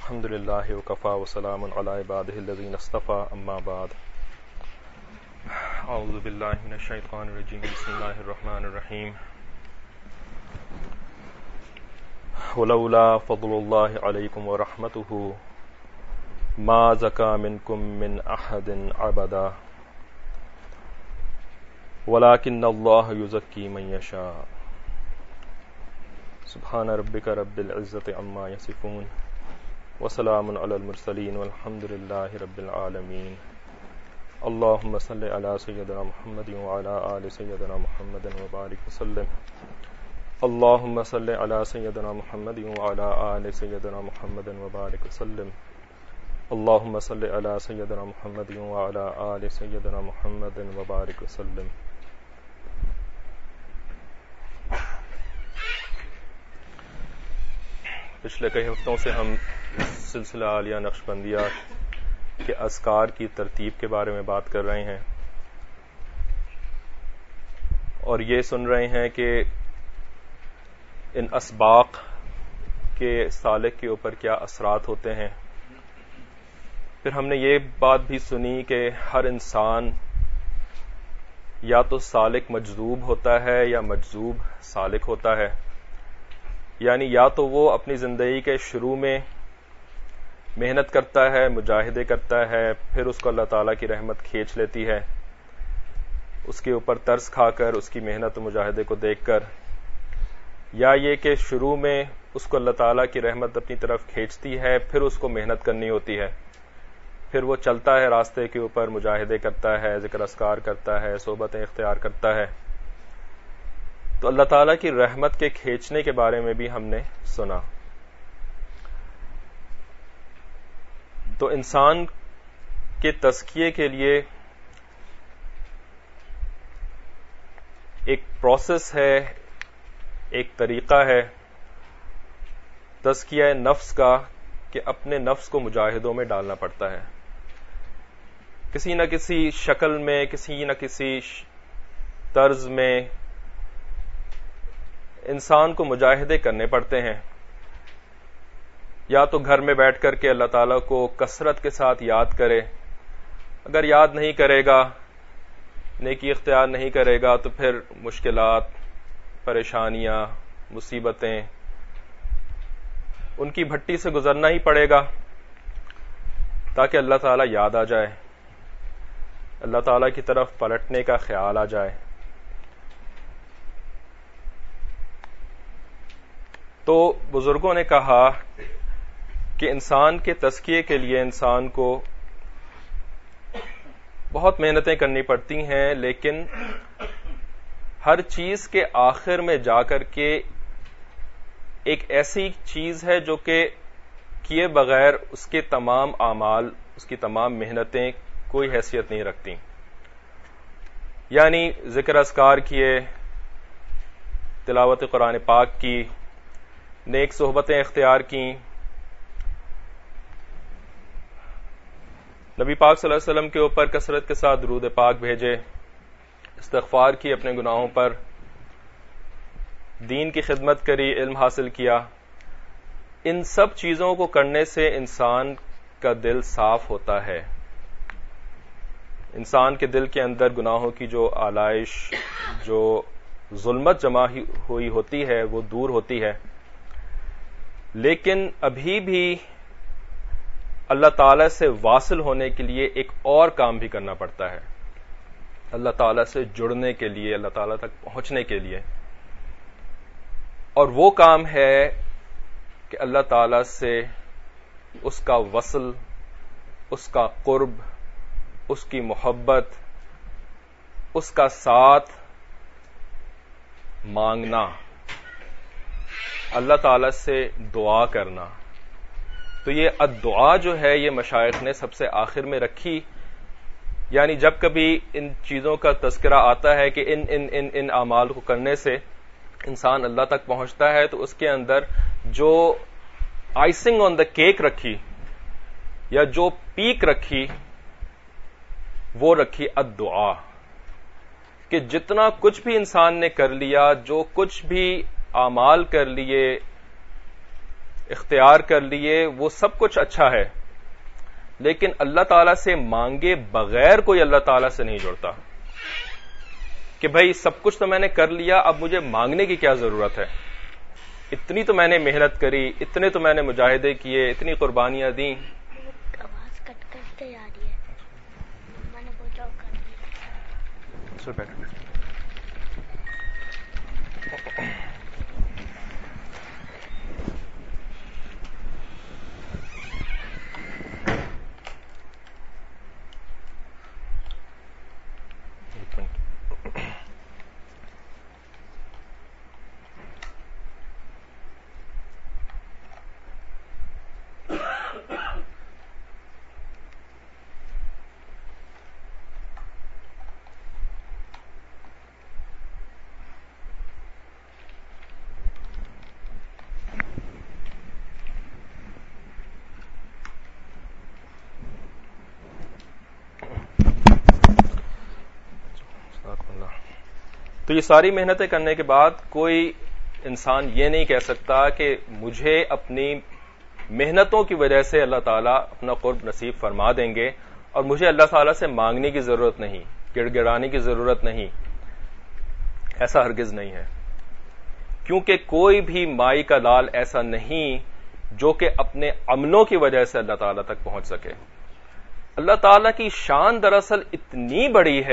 الحمد للہ وکفا وسلام علی عبادہ الذین اصطفى اما بعد اعوذ باللہ من الشیطان الرجیم بسم اللہ الرحمن الرحیم ولولا فضل اللہ علیکم ورحمتہ ما زکا منکم من احد ابدا ولکن اللہ یزکی من یشاء سبحان ربک رب العزۃ عما یصفون وسلام علی المرسلین والحمد للہ رب العالمین اللہم صلی علی سیدنا محمد وعلی آل سیدنا محمد وبارک وسلم اللہم صلی علی سیدنا محمد وعلی آل سیدنا محمد وبارک وسلم اللہم صلی علی سیدنا محمد وعلی آل سیدنا محمد وبارک وسلم. پچھلے کئی ہفتوں سے ہم سلسلہ عالیہ نقشبندیہ کے اذکار کی ترتیب کے بارے میں بات کر رہے ہیں اور یہ سن رہے ہیں کہ ان اسباق کے سالک کے اوپر کیا اثرات ہوتے ہیں. پھر ہم نے یہ بات بھی سنی کہ ہر انسان یا تو سالک مجذوب ہوتا ہے یا مجذوب سالک ہوتا ہے، یعنی یا تو وہ اپنی زندگی کے شروع میں محنت کرتا ہے، مجاہدے کرتا ہے، پھر اس کو اللہ تعالیٰ کی رحمت کھینچ لیتی ہے اس کے اوپر ترس کھا کر، اس کی محنت و مجاہدے کو دیکھ کر، یا یہ کہ شروع میں اس کو اللہ تعالیٰ کی رحمت اپنی طرف کھینچتی ہے، پھر اس کو محنت کرنی ہوتی ہے، پھر وہ چلتا ہے راستے کے اوپر، مجاہدے کرتا ہے، ذکر اذکار کرتا ہے، صحبتیں اختیار کرتا ہے. تو اللہ تعالیٰ کی رحمت کے کھینچنے کے بارے میں بھی ہم نے سنا. تو انسان کے تزکیے کے لیے ایک پروسیس ہے، ایک طریقہ ہے تزکیہ نفس کا کہ اپنے نفس کو مجاہدوں میں ڈالنا پڑتا ہے. کسی نہ کسی شکل میں، کسی نہ کسی طرز میں انسان کو مجاہدے کرنے پڑتے ہیں. یا تو گھر میں بیٹھ کر کے اللہ تعالیٰ کو کثرت کے ساتھ یاد کرے، اگر یاد نہیں کرے گا، نیکی اختیار نہیں کرے گا، تو پھر مشکلات، پریشانیاں، مصیبتیں، ان کی بھٹی سے گزرنا ہی پڑے گا تاکہ اللہ تعالیٰ یاد آ جائے، اللہ تعالیٰ کی طرف پلٹنے کا خیال آ جائے. تو بزرگوں نے کہا کہ انسان کے تزکیے کے لیے انسان کو بہت محنتیں کرنی پڑتی ہیں، لیکن ہر چیز کے آخر میں جا کر کے ایک ایسی چیز ہے جو کہ کیے بغیر اس کے تمام اعمال، اس کی تمام محنتیں کوئی حیثیت نہیں رکھتی. یعنی ذکر اذکار کیے، تلاوت قرآن پاک کی، نیک صحبتیں اختیار کی، نبی پاک صلی اللہ علیہ وسلم کے اوپر کثرت کے ساتھ درود پاک بھیجے، استغفار کی اپنے گناہوں پر، دین کی خدمت کری، علم حاصل کیا. ان سب چیزوں کو کرنے سے انسان کا دل صاف ہوتا ہے. انسان کے دل کے اندر گناہوں کی جو آلائش، جو ظلمت جمع ہوئی ہوتی ہے، وہ دور ہوتی ہے. لیکن ابھی بھی اللہ تعالیٰ سے واصل ہونے کے لیے ایک اور کام بھی کرنا پڑتا ہے، اللہ تعالیٰ سے جڑنے کے لیے، اللہ تعالیٰ تک پہنچنے کے لیے. اور وہ کام ہے کہ اللہ تعالیٰ سے اس کا وصل، اس کا قرب، اس کی محبت، اس کا ساتھ مانگنا، اللہ تعالیٰ سے دعا کرنا. تو یہ الدعا جو ہے یہ مشائخ نے سب سے آخر میں رکھی. یعنی جب کبھی ان چیزوں کا تذکرہ آتا ہے کہ ان اعمال کو کرنے سے انسان اللہ تک پہنچتا ہے، تو اس کے اندر جو آئسنگ آن دا کیک رکھی یا جو پیک رکھی، وہ رکھی الدعا، کہ جتنا کچھ بھی انسان نے کر لیا، جو کچھ بھی اعمال کر لیے، اختیار کر لیے وہ سب کچھ اچھا ہے، لیکن اللہ تعالیٰ سے مانگے بغیر کوئی اللہ تعالیٰ سے نہیں جڑتا کہ بھائی سب کچھ تو میں نے کر لیا، اب مجھے مانگنے کی کیا ضرورت ہے، اتنی تو میں نے محنت کری، اتنے تو میں نے مجاہدے کیے، اتنی قربانیاں دیں. آواز کٹ کرتے آ رہی ہے، میں نے پوچھا کر دیا. تو یہ ساری محنتیں کرنے کے بعد کوئی انسان یہ نہیں کہہ سکتا کہ مجھے اپنی محنتوں کی وجہ سے اللہ تعالیٰ اپنا قرب نصیب فرما دیں گے اور مجھے اللہ تعالیٰ سے مانگنے کی ضرورت نہیں، گڑ گڑانے کی ضرورت نہیں. ایسا ہرگز نہیں ہے، کیونکہ کوئی بھی مائی کا لال ایسا نہیں جو کہ اپنے عملوں کی وجہ سے اللہ تعالیٰ تک پہنچ سکے. اللہ تعالیٰ کی شان دراصل اتنی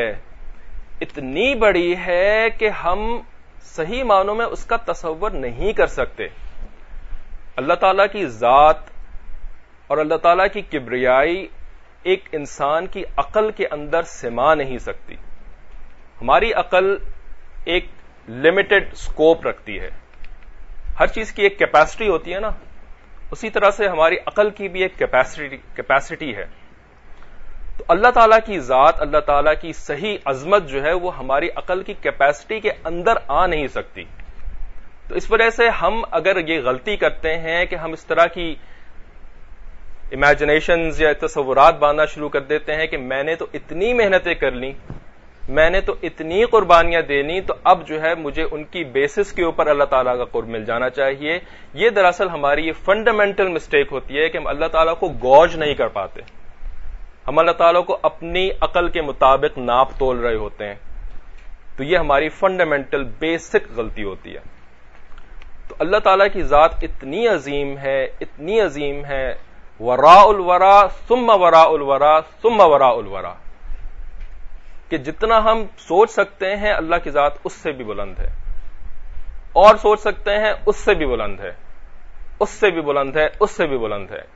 بڑی ہے کہ ہم صحیح معنوں میں اس کا تصور نہیں کر سکتے. اللہ تعالیٰ کی ذات اور اللہ تعالیٰ کی کبریائی ایک انسان کی عقل کے اندر سما نہیں سکتی. ہماری عقل ایک لمیٹڈ سکوپ رکھتی ہے، ہر چیز کی ایک کیپیسٹی ہوتی ہے نا، اسی طرح سے ہماری عقل کی بھی ایک کیپیسٹی ہے. تو اللہ تعالیٰ کی ذات، اللہ تعالیٰ کی صحیح عظمت جو ہے وہ ہماری عقل کی کیپیسٹی کے اندر آ نہیں سکتی. تو اس وجہ سے ہم اگر یہ غلطی کرتے ہیں کہ ہم اس طرح کی امیجنیشنز یا تصورات باندھنا شروع کر دیتے ہیں کہ میں نے تو اتنی محنتیں کر لیں، میں نے تو اتنی قربانیاں دینی، تو اب جو ہے مجھے ان کی بیسس کے اوپر اللہ تعالیٰ کا قرب مل جانا چاہیے. یہ دراصل ہماری یہ فنڈامنٹل مسٹیک ہوتی ہے کہ ہم اللہ تعالیٰ کو گوج نہیں کر پاتے، ہم اللہ تعالیٰ کو اپنی عقل کے مطابق ناپ تول رہے ہوتے ہیں. تو یہ ہماری فنڈامنٹل بیسک غلطی ہوتی ہے. تو اللہ تعالیٰ کی ذات اتنی عظیم ہے، وراء الورا ثم وراء الورا ثم وراء الورا، کہ جتنا ہم سوچ سکتے ہیں اللہ کی ذات اس سے بھی بلند ہے، اور سوچ سکتے ہیں اس سے بھی بلند ہے، اس سے بھی بلند ہے، اس سے بھی بلند ہے.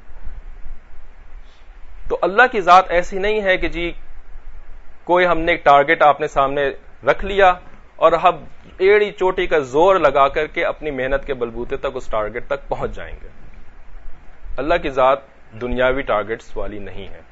تو اللہ کی ذات ایسی نہیں ہے کہ جی کوئی ہم نے ایک ٹارگٹ آپ نے سامنے رکھ لیا اور ہم ایڑی چوٹی کا زور لگا کر کے اپنی محنت کے بلبوتے تک اس ٹارگٹ تک پہنچ جائیں گے. اللہ کی ذات دنیاوی ٹارگٹس والی نہیں ہے.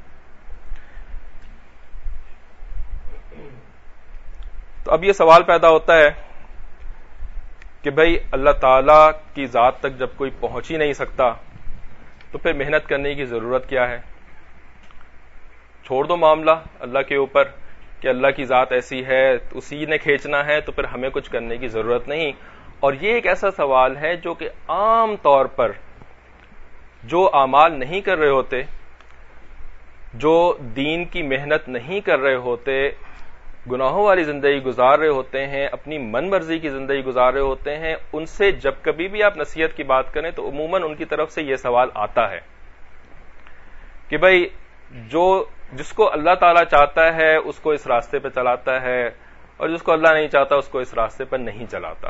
تو اب یہ سوال پیدا ہوتا ہے کہ بھئی اللہ تعالی کی ذات تک جب کوئی پہنچ ہی نہیں سکتا تو پھر محنت کرنے کی ضرورت کیا ہے؟ چھوڑ دو معاملہ اللہ کے اوپر کہ اللہ کی ذات ایسی ہے، اسی نے کھینچنا ہے، تو پھر ہمیں کچھ کرنے کی ضرورت نہیں. اور یہ ایک ایسا سوال ہے جو کہ عام طور پر جو اعمال نہیں کر رہے ہوتے، جو دین کی محنت نہیں کر رہے ہوتے، گناہوں والی زندگی گزار رہے ہوتے ہیں، اپنی من مرضی کی زندگی گزار رہے ہوتے ہیں، ان سے جب کبھی بھی آپ نصیحت کی بات کریں تو عموماً ان کی طرف سے یہ سوال آتا ہے کہ بھئی جس کو اللہ تعالیٰ چاہتا ہے اس کو اس راستے پہ چلاتا ہے، اور جس کو اللہ نہیں چاہتا اس کو اس راستے پر نہیں چلاتا.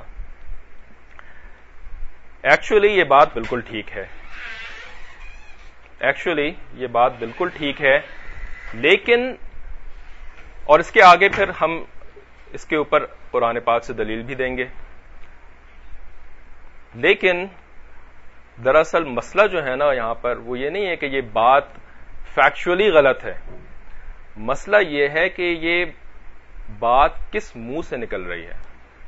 ایکچولی یہ بات بالکل ٹھیک ہے، لیکن اور اس کے آگے پھر ہم اس کے اوپر قرآن پاک سے دلیل بھی دیں گے. لیکن دراصل مسئلہ جو ہے نا یہاں پر وہ یہ نہیں ہے کہ یہ بات فیکچولی غلط ہے. مسئلہ یہ ہے کہ یہ بات کس منہ سے نکل رہی ہے.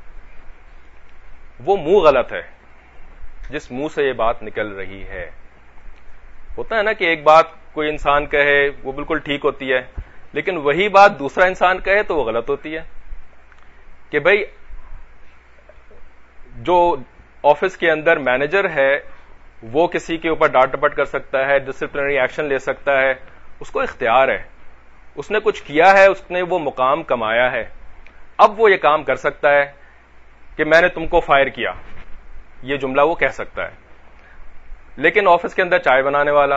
وہ منہ غلط ہے جس منہ سے یہ بات نکل رہی ہے. ہوتا ہے نا کہ ایک بات کوئی انسان کہے وہ بالکل ٹھیک ہوتی ہے، لیکن وہی بات دوسرا انسان کہے تو وہ غلط ہوتی ہے. کہ بھئی جو آفس کے اندر مینیجر ہے وہ کسی کے اوپر ڈانٹ ڈپٹ کر سکتا ہے, ڈسپلنری ایکشن لے سکتا ہے, اس کو اختیار ہے, اس نے کچھ کیا ہے, اس نے وہ مقام کمایا ہے, اب وہ یہ کام کر سکتا ہے کہ میں نے تم کو فائر کیا, یہ جملہ وہ کہہ سکتا ہے. لیکن آفس کے اندر چائے بنانے والا,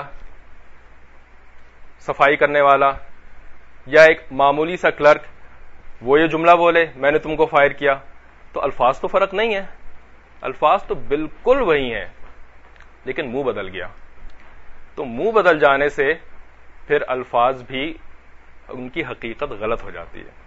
صفائی کرنے والا, یا ایک معمولی سا کلرک وہ یہ جملہ بولے میں نے تم کو فائر کیا, تو الفاظ تو فرق نہیں ہے, الفاظ تو بالکل وہی ہیں, لیکن منہ بدل گیا. تو منہ بدل جانے سے پھر الفاظ بھی ان کی حقیقت غلط ہو جاتی ہے.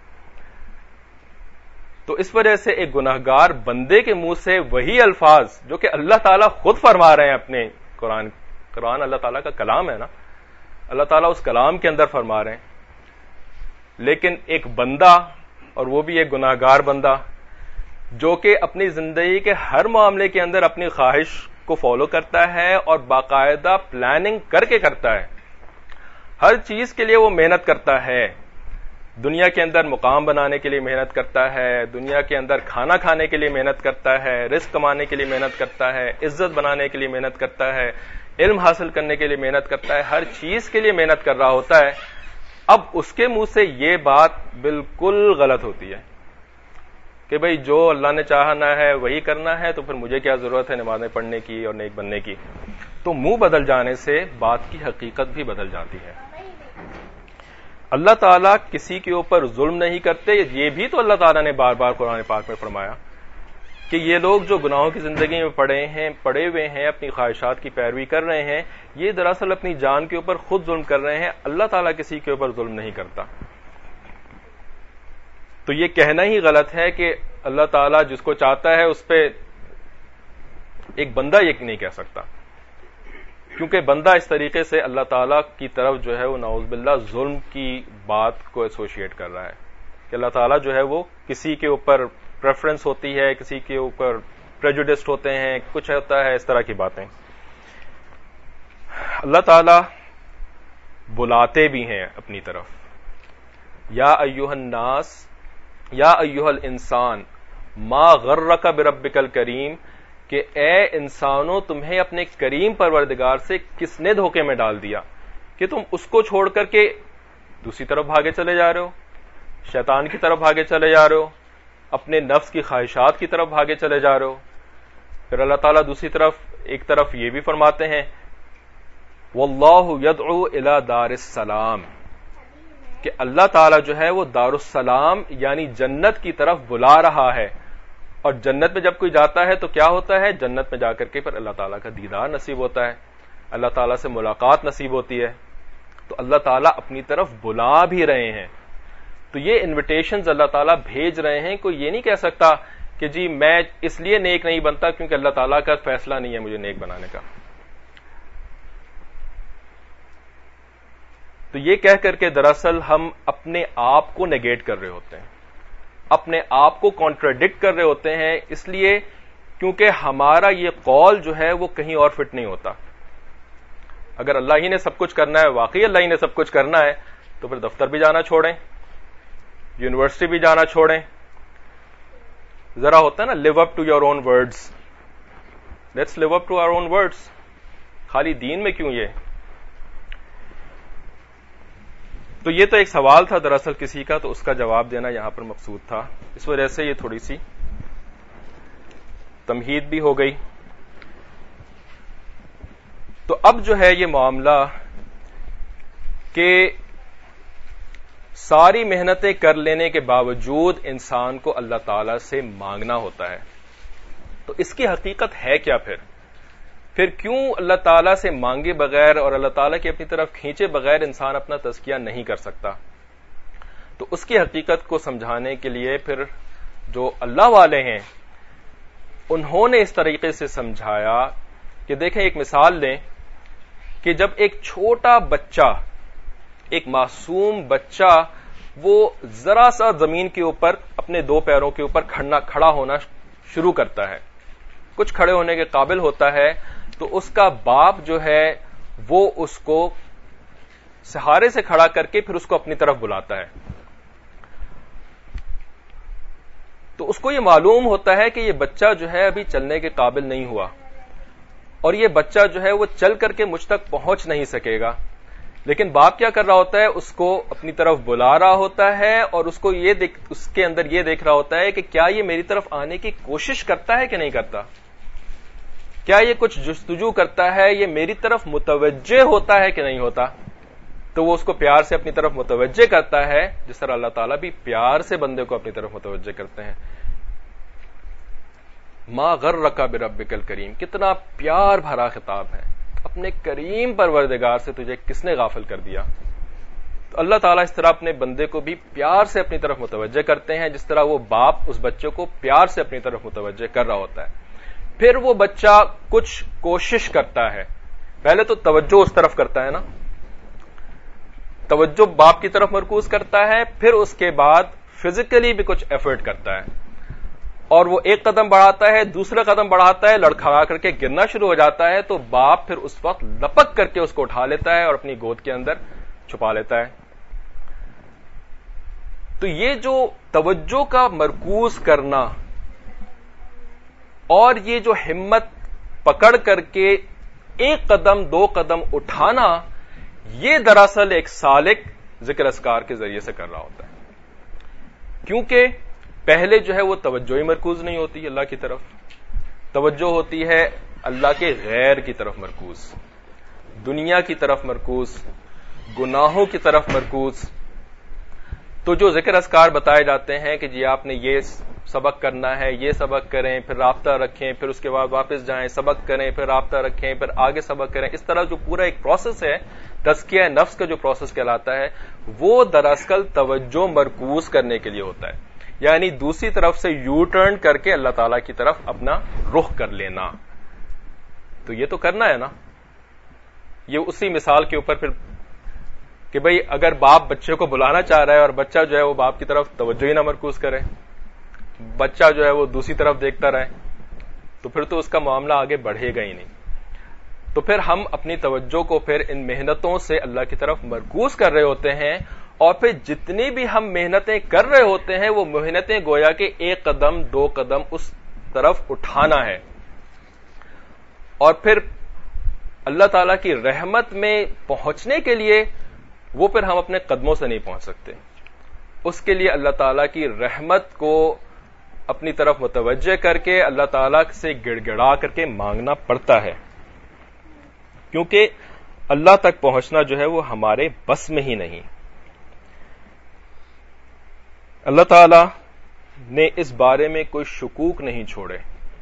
تو اس وجہ سے ایک گناہگار بندے کے منہ سے وہی الفاظ جو کہ اللہ تعالیٰ خود فرما رہے ہیں اپنے قرآن اللہ تعالیٰ کا کلام ہے نا, اللہ تعالیٰ اس کلام کے اندر فرما رہے ہیں, لیکن ایک بندہ, اور وہ بھی ایک گناہگار بندہ جو کہ اپنی زندگی کے ہر معاملے کے اندر اپنی خواہش کو فالو کرتا ہے اور باقاعدہ پلاننگ کر کے کرتا ہے, ہر چیز کے لیے وہ محنت کرتا ہے, دنیا کے اندر مقام بنانے کے لیے محنت کرتا ہے, دنیا کے اندر کھانا کھانے کے لیے محنت کرتا ہے, رزق کمانے کے لیے محنت کرتا ہے, عزت بنانے کے لیے محنت کرتا ہے, علم حاصل کرنے کے لیے محنت کرتا ہے, ہر چیز کے لیے محنت کر رہا ہوتا ہے. اب اس کے منہ سے یہ بات بالکل غلط ہوتی ہے کہ بھئی جو اللہ نے چاہنا ہے وہی کرنا ہے, تو پھر مجھے کیا ضرورت ہے نمازیں پڑھنے کی اور نیک بننے کی. تو منہ بدل جانے سے بات کی حقیقت بھی بدل جاتی ہے. اللہ تعالیٰ کسی کے اوپر ظلم نہیں کرتے, یہ بھی تو اللہ تعالیٰ نے بار بار قرآن پاک میں فرمایا کہ یہ لوگ جو گناہوں کی زندگی میں پڑے ہوئے ہیں, اپنی خواہشات کی پیروی کر رہے ہیں, یہ دراصل اپنی جان کے اوپر خود ظلم کر رہے ہیں, اللہ تعالیٰ کسی کے اوپر ظلم نہیں کرتا. تو یہ کہنا ہی غلط ہے کہ اللہ تعالیٰ جس کو چاہتا ہے اس پہ ایک بندہ یہ نہیں کہہ سکتا, کیونکہ بندہ اس طریقے سے اللہ تعالیٰ کی طرف جو ہے وہ نعوذ باللہ ظلم کی بات کو ایسوشیٹ کر رہا ہے کہ اللہ تعالیٰ جو ہے وہ کسی کے اوپر پریفرنس ہوتی ہے, کسی کے اوپر پریجوڈسڈ ہوتے ہیں, کچھ ہوتا ہے, اس طرح کی باتیں. اللہ تعالیٰ بلاتے بھی ہیں اپنی طرف, یا ایھا الناس یا ایھا الانسان ما غرک بربک الکریم, کہ اے انسانوں تمہیں اپنے کریم پروردگار سے کس نے دھوکے میں ڈال دیا کہ تم اس کو چھوڑ کر کے دوسری طرف بھاگے چلے جا رہے ہو, شیطان کی طرف بھاگے چلے جا رہے ہو, اپنے نفس کی خواہشات کی طرف بھاگے چلے جا رہے ہو. پھر اللہ تعالیٰ دوسری طرف ایک طرف یہ بھی فرماتے ہیں واللہ یدعو الی دار السلام, کہ اللہ تعالیٰ جو ہے وہ دار السلام یعنی جنت کی طرف بلا رہا ہے. اور جنت میں جب کوئی جاتا ہے تو کیا ہوتا ہے, جنت میں جا کر کے پھر اللہ تعالیٰ کا دیدار نصیب ہوتا ہے, اللہ تعالیٰ سے ملاقات نصیب ہوتی ہے. تو اللہ تعالیٰ اپنی طرف بلا بھی رہے ہیں. تو یہ انویٹیشنز اللہ تعالیٰ بھیج رہے ہیں. کوئی یہ نہیں کہہ سکتا کہ جی میں اس لیے نیک نہیں بنتا کیونکہ اللہ تعالیٰ کا فیصلہ نہیں ہے مجھے نیک بنانے کا. تو یہ کہہ کر کے دراصل ہم اپنے آپ کو نیگیٹ کر رہے ہوتے ہیں, اپنے آپ کو کانٹراڈکٹ کر رہے ہوتے ہیں, اس لیے کیونکہ ہمارا یہ قول جو ہے وہ کہیں اور فٹ نہیں ہوتا. اگر اللہ ہی نے سب کچھ کرنا ہے, واقعی اللہ ہی نے سب کچھ کرنا ہے, تو پھر دفتر بھی جانا چھوڑیں, یونیورسٹی بھی جانا چھوڑیں. ذرا ہوتا ہے نا live up to your own words, let's live up to our own words. خالی دین میں کیوں یہ. تو یہ تو ایک سوال تھا دراصل کسی کا, تو اس کا جواب دینا یہاں پر مقصود تھا. اس وجہ سے یہ تھوڑی سی تمہید بھی ہو گئی. تو اب جو ہے یہ معاملہ کہ ساری محنتیں کر لینے کے باوجود انسان کو اللہ تعالی سے مانگنا ہوتا ہے, تو اس کی حقیقت ہے کیا پھر کیوں اللہ تعالیٰ سے مانگے بغیر اور اللہ تعالیٰ کی اپنی طرف کھینچے بغیر انسان اپنا تزکیہ نہیں کر سکتا. تو اس کی حقیقت کو سمجھانے کے لیے پھر جو اللہ والے ہیں انہوں نے اس طریقے سے سمجھایا کہ دیکھیں ایک مثال لیں کہ جب ایک چھوٹا بچہ, ایک معصوم بچہ, وہ ذرا سا زمین کے اوپر اپنے دو پیروں کے اوپر کھڑا ہونا شروع کرتا ہے, کچھ کھڑے ہونے کے قابل ہوتا ہے, تو اس کا باپ جو ہے وہ اس کو سہارے سے کھڑا کر کے پھر اس کو اپنی طرف بلاتا ہے. تو اس کو یہ معلوم ہوتا ہے کہ یہ بچہ جو ہے ابھی چلنے کے قابل نہیں ہوا, اور یہ بچہ جو ہے وہ چل کر کے مجھ تک پہنچ نہیں سکے گا، لیکن باپ کیا کر رہا ہوتا ہے، اس کو اپنی طرف بلا رہا ہوتا ہے اور اس کو اس کے اندر یہ دیکھ رہا ہوتا ہے کہ کیا یہ میری طرف آنے کی کوشش کرتا ہے کہ نہیں کرتا، کیا یہ کچھ جستجو کرتا ہے، یہ میری طرف متوجہ ہوتا ہے کہ نہیں ہوتا. تو وہ اس کو پیار سے اپنی طرف متوجہ کرتا ہے، جس طرح اللہ تعالیٰ بھی پیار سے بندے کو اپنی طرف متوجہ کرتے ہیں. ما غرک بربک الکریم، کتنا پیار بھرا خطاب ہے، اپنے کریم پروردگار سے تجھے کس نے غافل کر دیا. تو اللہ تعالیٰ اس طرح اپنے بندے کو بھی پیار سے اپنی طرف متوجہ کرتے ہیں، جس طرح وہ باپ اس بچے کو پیار سے اپنی طرف متوجہ کر رہا ہوتا ہے. پھر وہ بچہ کچھ کوشش کرتا ہے، پہلے تو توجہ اس طرف کرتا ہے نا، توجہ باپ کی طرف مرکوز کرتا ہے، پھر اس کے بعد فزیکلی بھی کچھ ایفرٹ کرتا ہے، اور وہ ایک قدم بڑھاتا ہے، دوسرا قدم بڑھاتا ہے، لڑکھڑا کر کے گرنا شروع ہو جاتا ہے، تو باپ پھر اس وقت لپک کر کے اس کو اٹھا لیتا ہے اور اپنی گود کے اندر چھپا لیتا ہے. تو یہ جو توجہ کا مرکوز کرنا اور یہ جو ہمت پکڑ کر کے ایک قدم دو قدم اٹھانا، یہ دراصل ایک سالک ذکر اذکار کے ذریعے سے کر رہا ہوتا ہے. کیونکہ پہلے جو ہے وہ توجہ ہی مرکوز نہیں ہوتی اللہ کی طرف، توجہ ہوتی ہے اللہ کے غیر کی طرف مرکوز، دنیا کی طرف مرکوز، گناہوں کی طرف مرکوز. تو جو ذکر اذکار بتائے جاتے ہیں کہ جی آپ نے یہ سبق کرنا ہے، یہ سبق کریں، پھر رابطہ رکھیں، پھر اس کے بعد واپس جائیں، سبق کریں، پھر رابطہ رکھیں، پھر آگے سبق کریں، اس طرح جو پورا ایک پروسیس ہے تزکیہ نفس کا جو پروسیس کہلاتا ہے، وہ دراصل توجہ مرکوز کرنے کے لیے ہوتا ہے. یعنی دوسری طرف سے یو ٹرن کر کے اللہ تعالی کی طرف اپنا رخ کر لینا. تو یہ تو کرنا ہے نا. یہ اسی مثال کے اوپر پھر کہ بھئی اگر باپ بچے کو بلانا چاہ رہا ہے اور بچہ جو ہے وہ باپ کی طرف توجہ ہی نہ مرکوز کرے، بچہ جو ہے وہ دوسری طرف دیکھتا رہے، تو پھر تو اس کا معاملہ آگے بڑھے گا ہی نہیں. تو پھر ہم اپنی توجہ کو پھر ان محنتوں سے اللہ کی طرف مرکوز کر رہے ہوتے ہیں، اور پھر جتنی بھی ہم محنتیں کر رہے ہوتے ہیں وہ محنتیں گویا کہ ایک قدم دو قدم اس طرف اٹھانا ہے. اور پھر اللہ تعالی کی رحمت میں پہنچنے کے لیے وہ پھر ہم اپنے قدموں سے نہیں پہنچ سکتے. اس کے لیے اللہ تعالی کی رحمت کو اپنی طرف متوجہ کر کے اللہ تعالی سے گڑ گڑا کر کے مانگنا پڑتا ہے، کیونکہ اللہ تک پہنچنا جو ہے وہ ہمارے بس میں ہی نہیں. اللہ تعالی نے اس بارے میں کوئی شکوک نہیں چھوڑے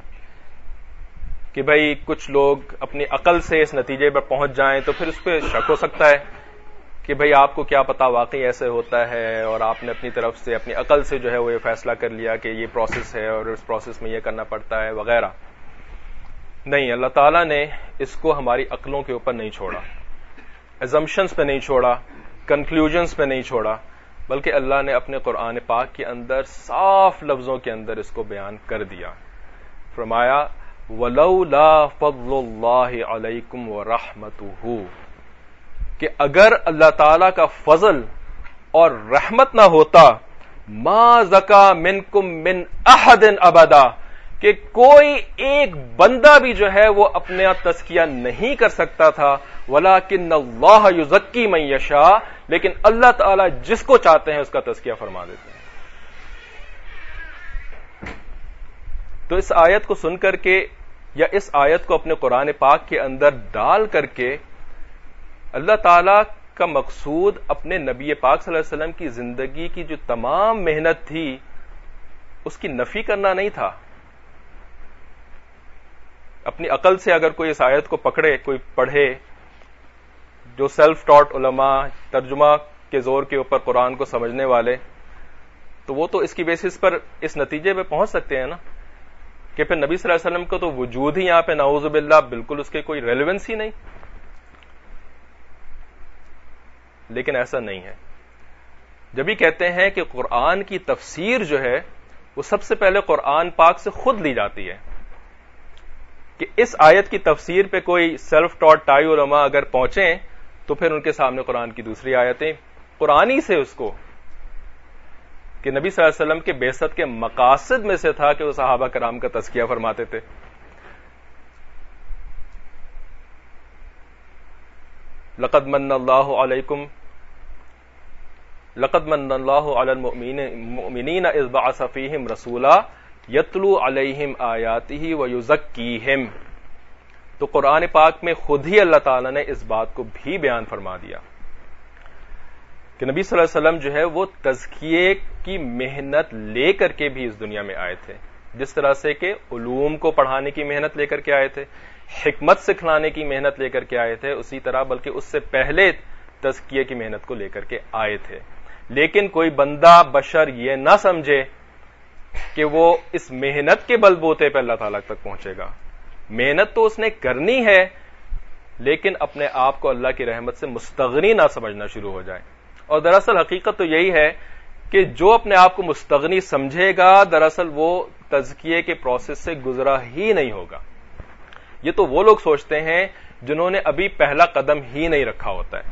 کہ بھئی کچھ لوگ اپنی عقل سے اس نتیجے پر پہنچ جائیں تو پھر اس پہ شک ہو سکتا ہے کہ بھئی آپ کو کیا پتا واقعی ایسے ہوتا ہے، اور آپ نے اپنی طرف سے اپنی عقل سے جو ہے وہ یہ فیصلہ کر لیا کہ یہ پروسیس ہے اور اس پروسیس میں یہ کرنا پڑتا ہے وغیرہ. نہیں، اللہ تعالیٰ نے اس کو ہماری عقلوں کے اوپر نہیں چھوڑا، ایزمپشنز پہ نہیں چھوڑا، کنکلوژنز پہ نہیں چھوڑا، بلکہ اللہ نے اپنے قرآن پاک کے اندر صاف لفظوں کے اندر اس کو بیان کر دیا. فرمایا وَلَوْلَا فَضْلُ اللَّهِ عَلَيْكُمْ وَرَحْمَتُهُ، کہ اگر اللہ تعالی کا فضل اور رحمت نہ ہوتا، ما زکا منکم من احد ابدا، کہ کوئی ایک بندہ بھی جو ہے وہ اپنا تزکیہ نہیں کر سکتا تھا، ولیکن اللہ یزکی من یشاء، لیکن اللہ تعالی جس کو چاہتے ہیں اس کا تزکیہ فرما دیتے ہیں. تو اس آیت کو سن کر کے یا اس آیت کو اپنے قرآن پاک کے اندر ڈال کر کے اللہ تعالی کا مقصود اپنے نبی پاک صلی اللہ علیہ وسلم کی زندگی کی جو تمام محنت تھی اس کی نفی کرنا نہیں تھا. اپنی عقل سے اگر کوئی اس آیت کو پکڑے، کوئی پڑھے، جو سیلف ٹاٹ علماء ترجمہ کے زور کے اوپر قرآن کو سمجھنے والے، تو وہ تو اس کی بیسس پر اس نتیجے پہ پہنچ سکتے ہیں نا کہ پھر نبی صلی اللہ علیہ وسلم کو تو وجود ہی یہاں پہ نعوذ باللہ بالکل اس کے کوئی ریلیونس ہی نہیں. لیکن ایسا نہیں ہے. جب بھی کہتے ہیں کہ قرآن کی تفسیر جو ہے وہ سب سے پہلے قرآن پاک سے خود لی جاتی ہے، کہ اس آیت کی تفسیر پہ کوئی سیلف ٹاٹ ٹائی علماء اگر پہنچیں تو پھر ان کے سامنے قرآن کی دوسری آیتیں قرآنی سے اس کو، کہ نبی صلی اللہ علیہ وسلم کے بعثت کے مقاصد میں سے تھا کہ وہ صحابہ کرام کا تزکیہ فرماتے تھے. لقد من اللہ علی المؤمنین اذ بعث فیہم رسولا یتلو علیہم آیاتہ ویزکیہم. تو قرآن پاک میں خود ہی اللہ تعالیٰ نے اس بات کو بھی بیان فرما دیا کہ نبی صلی اللہ علیہ وسلم جو ہے وہ تزکیے کی محنت لے کر کے بھی اس دنیا میں آئے تھے. جس طرح سے کہ علوم کو پڑھانے کی محنت لے کر کے آئے تھے, حکمت سکھلانے کی محنت لے کر کے آئے تھے, اسی طرح بلکہ اس سے پہلے تزکیے کی محنت کو لے کر کے آئے تھے. لیکن کوئی بندہ بشر یہ نہ سمجھے کہ وہ اس محنت کے بل بوتے پہ اللہ تعالیٰ تک پہنچے گا. محنت تو اس نے کرنی ہے, لیکن اپنے آپ کو اللہ کی رحمت سے مستغنی نہ سمجھنا شروع ہو جائے. اور دراصل حقیقت تو یہی ہے کہ جو اپنے آپ کو مستغنی سمجھے گا دراصل وہ تزکیے کے پروسیس سے گزرا ہی نہیں ہوگا. یہ تو وہ لوگ سوچتے ہیں جنہوں نے ابھی پہلا قدم ہی نہیں رکھا ہوتا ہے,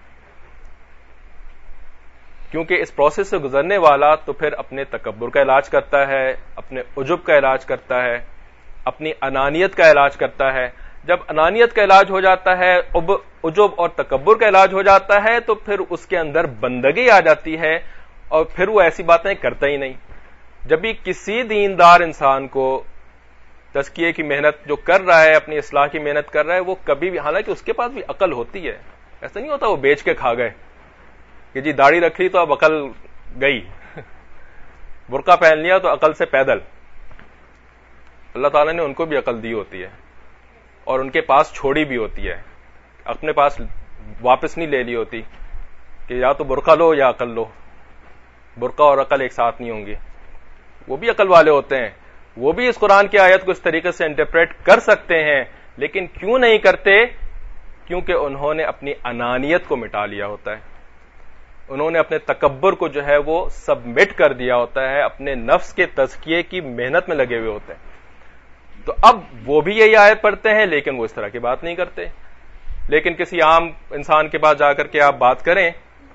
کیونکہ اس پروسیس سے گزرنے والا تو پھر اپنے تکبر کا علاج کرتا ہے, اپنے عجب کا علاج کرتا ہے, اپنی انانیت کا علاج کرتا ہے. جب انانیت کا علاج ہو جاتا ہے, عجب اور تکبر کا علاج ہو جاتا ہے, تو پھر اس کے اندر بندگی آ جاتی ہے اور پھر وہ ایسی باتیں کرتا ہی نہیں. جب بھی کسی دیندار انسان کو تزکیے کی محنت جو کر رہا ہے, اپنی اصلاح کی محنت کر رہا ہے, وہ کبھی بھی, حالانکہ اس کے پاس بھی عقل ہوتی ہے, ایسا نہیں ہوتا وہ بیچ کے کھا گئے کہ جی داڑھی رکھ لی تو اب عقل گئی, برقع پہن لیا تو عقل سے پیدل. اللہ تعالیٰ نے ان کو بھی عقل دی ہوتی ہے اور ان کے پاس چھوڑی بھی ہوتی ہے, اپنے پاس واپس نہیں لے لی ہوتی کہ یا تو برقع لو یا عقل لو. برقع اور عقل ایک ساتھ نہیں ہوں گی. وہ بھی عقل والے ہوتے ہیں, وہ بھی اس قرآن کی آیت کو اس طریقے سے انٹرپریٹ کر سکتے ہیں, لیکن کیوں نہیں کرتے؟ کیونکہ انہوں نے اپنی انانیت کو مٹا لیا ہوتا ہے, انہوں نے اپنے تکبر کو جو ہے وہ سبمٹ کر دیا ہوتا ہے, اپنے نفس کے تزکیے کی محنت میں لگے ہوئے ہوتے ہیں. تو اب وہ بھی یہی آیت پڑھتے ہیں لیکن وہ اس طرح کی بات نہیں کرتے. لیکن کسی عام انسان کے پاس جا کر کے آپ بات کریں,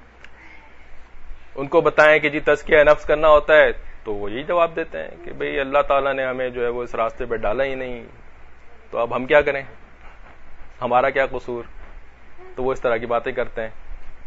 ان کو بتائیں کہ جی تزکیہ نفس کرنا ہوتا ہے, تو وہ یہی جواب دیتے ہیں کہ بھئی اللہ تعالیٰ نے ہمیں جو ہے وہ اس راستے پہ ڈالا ہی نہیں, تو اب ہم کیا کریں, ہمارا کیا قصور. تو وہ اس طرح کی باتیں کرتے ہیں.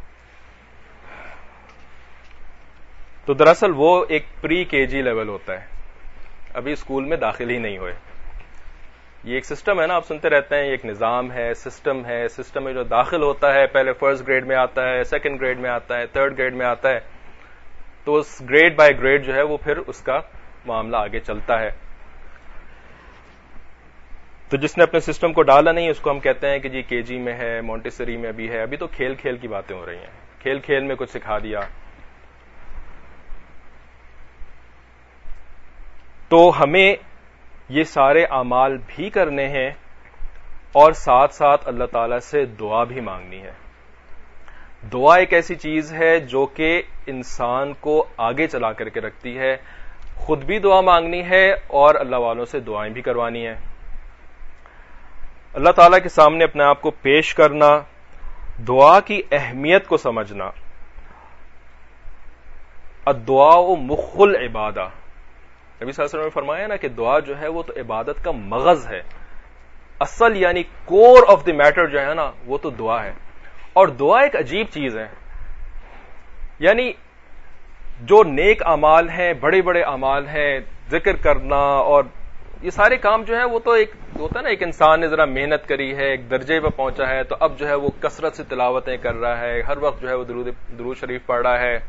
تو دراصل وہ ایک پری کے جی لیول ہوتا ہے, ابھی اسکول میں داخل ہی نہیں ہوئے. یہ ایک سسٹم ہے نا, آپ سنتے رہتے ہیں, یہ ایک نظام ہے, سسٹم ہے. سسٹم میں جو داخل ہوتا ہے پہلے فرسٹ گریڈ میں آتا ہے, سیکنڈ گریڈ میں آتا ہے, تھرڈ گریڈ میں آتا ہے, تو اس گریڈ بائی گریڈ جو ہے وہ پھر اس کا معاملہ آگے چلتا ہے. تو جس نے اپنے سسٹم کو ڈالا نہیں اس کو ہم کہتے ہیں کہ جی کے جی میں ہے, مونٹیسری میں بھی ہے. ابھی تو کھیل کھیل کی باتیں ہو رہی ہیں, کھیل کھیل میں کچھ سکھا دیا. تو ہمیں یہ سارے اعمال بھی کرنے ہیں اور ساتھ ساتھ اللہ تعالی سے دعا بھی مانگنی ہے. دعا ایک ایسی چیز ہے جو کہ انسان کو آگے چلا کر کے رکھتی ہے. خود بھی دعا مانگنی ہے اور اللہ والوں سے دعائیں بھی کروانی ہیں. اللہ تعالیٰ کے سامنے اپنے آپ کو پیش کرنا, دعا کی اہمیت کو سمجھنا. الدعاء مخ العبادہ, نبی صلی اللہ علیہ وسلم نے فرمایا نا کہ دعا جو ہے وہ تو عبادت کا مغز ہے, اصل یعنی کور آف دی میٹر جو ہے نا وہ تو دعا ہے. اور دعا ایک عجیب چیز ہے, یعنی جو نیک اعمال ہیں, بڑے بڑے اعمال ہیں, ذکر کرنا اور یہ سارے کام جو ہے وہ تو ایک ہوتا ہے نا, ایک انسان نے ذرا محنت کری ہے, ایک درجے پہ پہنچا ہے, تو اب جو ہے وہ کثرت سے تلاوتیں کر رہا ہے, ہر وقت جو ہے وہ درود شریف پڑھ رہا ہے,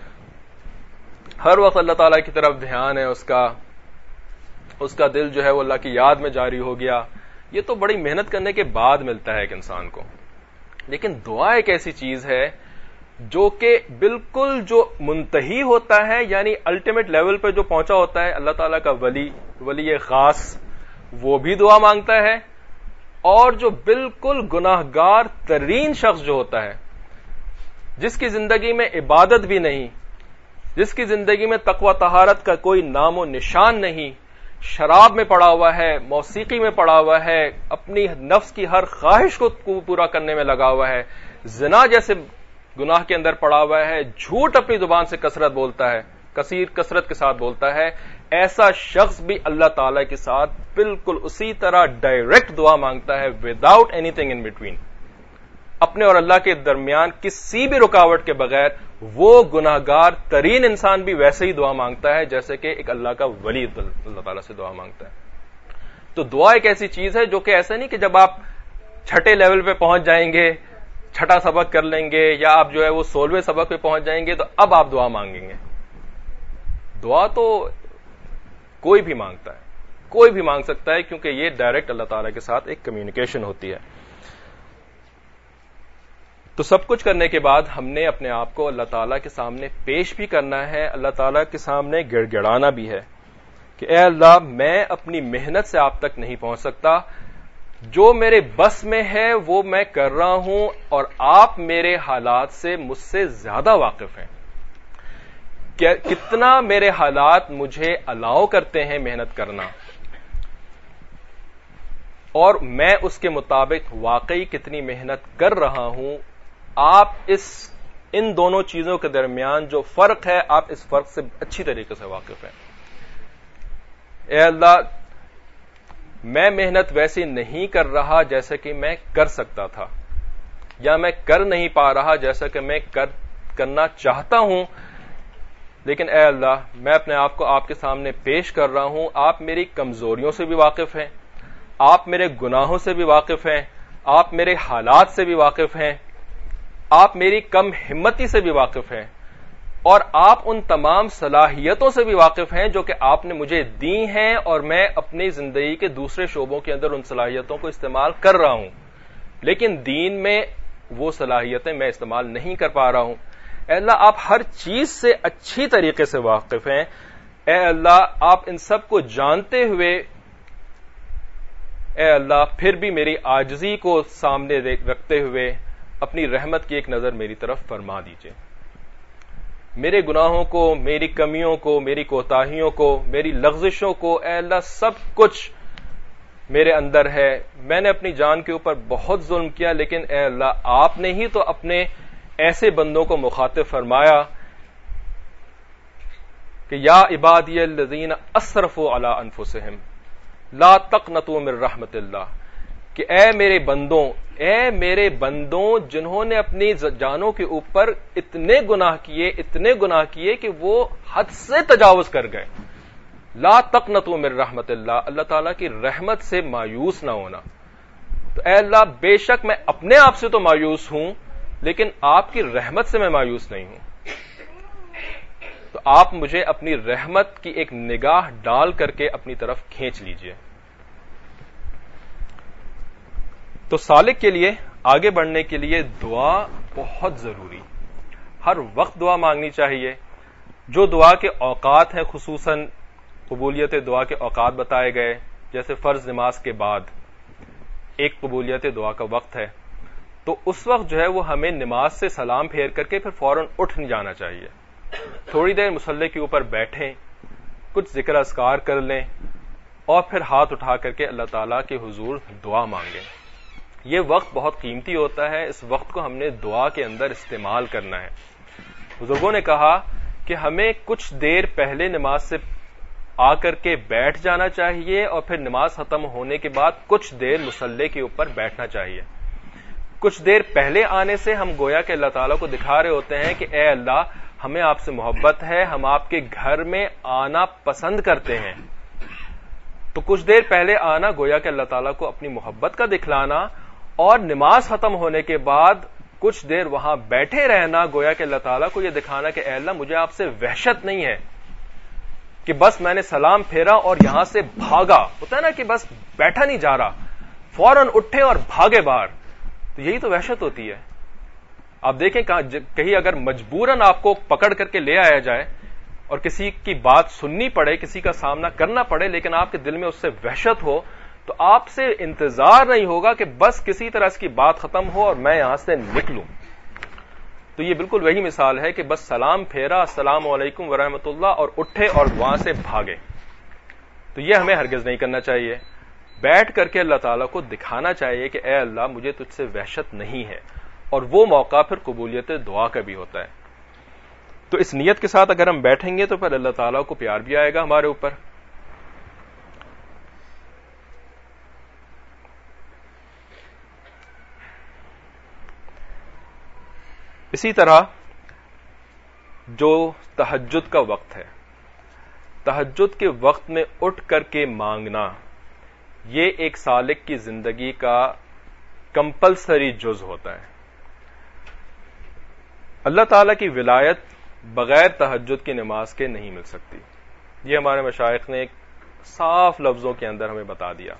ہر وقت اللہ تعالیٰ کی طرف دھیان ہے اس کا دل جو ہے وہ اللہ کی یاد میں جاری ہو گیا. یہ تو بڑی محنت کرنے کے بعد ملتا ہے ایک انسان کو. لیکن دعا ایک ایسی چیز ہے جو کہ بالکل جو منتہی ہوتا ہے, یعنی الٹیمیٹ لیول پہ جو پہنچا ہوتا ہے, اللہ تعالیٰ کا ولی خاص وہ بھی دعا مانگتا ہے, اور جو بالکل گناہگار ترین شخص جو ہوتا ہے, جس کی زندگی میں عبادت بھی نہیں, جس کی زندگی میں تقوی طہارت کا کوئی نام و نشان نہیں, شراب میں پڑا ہوا ہے, موسیقی میں پڑا ہوا ہے, اپنی نفس کی ہر خواہش کو پورا کرنے میں لگا ہوا ہے, زنا جیسے گناہ کے اندر پڑا ہوا ہے, جھوٹ اپنی زبان سے کثرت بولتا ہے, کثرت کے ساتھ بولتا ہے, ایسا شخص بھی اللہ تعالی کے ساتھ بالکل اسی طرح ڈائریکٹ دعا مانگتا ہے without anything in between. اپنے اور اللہ کے درمیان کسی بھی رکاوٹ کے بغیر وہ گناہگار ترین انسان بھی ویسے ہی دعا مانگتا ہے جیسے کہ ایک اللہ کا ولی اللہ تعالیٰ سے دعا مانگتا ہے. تو دعا ایک ایسی چیز ہے جو کہ ایسا نہیں کہ جب آپ چھٹے لیول پہ پہنچ جائیں گے, چھٹا سبق کر لیں گے, یا آپ جو ہے وہ 16ویں سبق پہ پہنچ جائیں گے تو اب آپ دعا مانگیں گے. دعا تو کوئی بھی مانگتا ہے, کوئی بھی مانگ سکتا ہے, کیونکہ یہ ڈائریکٹ اللہ تعالیٰ کے ساتھ ایک کمیونیکیشن ہوتی ہے. تو سب کچھ کرنے کے بعد ہم نے اپنے آپ کو اللہ تعالیٰ کے سامنے پیش بھی کرنا ہے, اللہ تعالیٰ کے سامنے گڑ گڑانا بھی ہے کہ اے اللہ, میں اپنی محنت سے آپ تک نہیں پہنچ سکتا, جو میرے بس میں ہے وہ میں کر رہا ہوں, اور آپ میرے حالات سے مجھ سے زیادہ واقف ہیں. کتنا میرے حالات مجھے الاؤ کرتے ہیں محنت کرنا, اور میں اس کے مطابق واقعی کتنی محنت کر رہا ہوں. آپ ان دونوں چیزوں کے درمیان جو فرق ہے, آپ اس فرق سے اچھی طریقے سے واقف ہیں. اے اللہ, میں محنت ویسی نہیں کر رہا جیسے کہ میں کر سکتا تھا, یا میں کر نہیں پا رہا جیسا کہ میں کرنا چاہتا ہوں, لیکن اے اللہ, میں اپنے آپ کو آپ کے سامنے پیش کر رہا ہوں. آپ میری کمزوریوں سے بھی واقف ہیں, آپ میرے گناہوں سے بھی واقف ہیں, آپ میرے حالات سے بھی واقف ہیں, آپ میری کم ہمتی سے بھی واقف ہیں, اور آپ ان تمام صلاحیتوں سے بھی واقف ہیں جو کہ آپ نے مجھے دی ہیں, اور میں اپنی زندگی کے دوسرے شعبوں کے اندر ان صلاحیتوں کو استعمال کر رہا ہوں, لیکن دین میں وہ صلاحیتیں میں استعمال نہیں کر پا رہا ہوں. اے اللہ, آپ ہر چیز سے اچھی طریقے سے واقف ہیں. اے اللہ, آپ ان سب کو جانتے ہوئے اے اللہ پھر بھی میری عاجزی کو سامنے رکھتے ہوئے اپنی رحمت کی ایک نظر میری طرف فرما دیجئے. میرے گناہوں کو, میری کمیوں کو, میری کوتاہیوں کو, میری لغزشوں کو اے اللہ سب کچھ میرے اندر ہے. میں نے اپنی جان کے اوپر بہت ظلم کیا, لیکن اے اللہ آپ نے ہی تو اپنے ایسے بندوں کو مخاطب فرمایا کہ یا عبادی الذین اسرفوا علی انفسہم لا تقنطوا من رحمت اللہ, کہ اے میرے بندوں جنہوں نے اپنی جانوں کے اوپر اتنے گناہ کیے کہ وہ حد سے تجاوز کر گئے. لا تقنطوا من رحمت اللہ, اللہ تعالیٰ کی رحمت سے مایوس نہ ہونا. تو اے اللہ, بے شک میں اپنے آپ سے تو مایوس ہوں, لیکن آپ کی رحمت سے میں مایوس نہیں ہوں. تو آپ مجھے اپنی رحمت کی ایک نگاہ ڈال کر کے اپنی طرف کھینچ لیجئے. تو سالک کے لیے آگے بڑھنے کے لیے دعا بہت ضروری, ہر وقت دعا مانگنی چاہیے. جو دعا کے اوقات ہیں, خصوصاً قبولیت دعا کے اوقات بتائے گئے, جیسے فرض نماز کے بعد ایک قبولیت دعا کا وقت ہے, تو اس وقت جو ہے وہ ہمیں نماز سے سلام پھیر کر کے پھر فوراً اٹھ نہیں جانا چاہیے. تھوڑی دیر مصلی کے اوپر بیٹھیں, کچھ ذکر اذکار کر لیں, اور پھر ہاتھ اٹھا کر کے اللہ تعالیٰ کے حضور دعا مانگیں. یہ وقت بہت قیمتی ہوتا ہے, اس وقت کو ہم نے دعا کے اندر استعمال کرنا ہے. بزرگوں نے کہا کہ ہمیں کچھ دیر پہلے نماز سے آ کر کے بیٹھ جانا چاہیے, اور پھر نماز ختم ہونے کے بعد کچھ دیر مصلی کے اوپر بیٹھنا چاہیے. کچھ دیر پہلے آنے سے ہم گویا کہ اللہ تعالیٰ کو دکھا رہے ہوتے ہیں کہ اے اللہ, ہمیں آپ سے محبت ہے, ہم آپ کے گھر میں آنا پسند کرتے ہیں. تو کچھ دیر پہلے آنا گویا کہ اللہ تعالیٰ کو اپنی محبت کا دکھلانا, اور نماز ختم ہونے کے بعد کچھ دیر وہاں بیٹھے رہنا گویا کہ اللہ تعالیٰ کو یہ دکھانا کہ اے اللہ, مجھے آپ سے وحشت نہیں ہے کہ بس میں نے سلام پھیرا اور یہاں سے بھاگا. ہوتا ہے نا کہ بس بیٹھا نہیں جا رہا, فوراً اٹھے اور بھاگے باہر. تو یہی تو وحشت ہوتی ہے. آپ دیکھیں کہیں اگر مجبوراً آپ کو پکڑ کر کے لے آیا جائے اور کسی کی بات سننی پڑے, کسی کا سامنا کرنا پڑے, لیکن آپ کے دل میں اس سے وحشت ہو, تو آپ سے انتظار نہیں ہوگا کہ بس کسی طرح اس کی بات ختم ہو اور میں یہاں سے نکلوں. تو یہ بالکل وہی مثال ہے کہ بس سلام پھیرا, السلام علیکم ورحمۃ اللہ, اور اٹھے اور وہاں سے بھاگے. تو یہ ہمیں ہرگز نہیں کرنا چاہیے. بیٹھ کر کے اللہ تعالیٰ کو دکھانا چاہیے کہ اے اللہ, مجھے تجھ سے وحشت نہیں ہے. اور وہ موقع پھر قبولیت دعا کا بھی ہوتا ہے. تو اس نیت کے ساتھ اگر ہم بیٹھیں گے تو پھر اللہ تعالیٰ کو پیار بھی آئے گا ہمارے اوپر. اسی طرح جو تہجد کا وقت ہے، تہجد کے وقت میں اٹھ کر کے مانگنا، یہ ایک سالک کی زندگی کا کمپلسری جز ہوتا ہے. اللہ تعالی کی ولایت بغیر تہجد کی نماز کے نہیں مل سکتی. یہ ہمارے مشائخ نے ایک صاف لفظوں کے اندر ہمیں بتا دیا.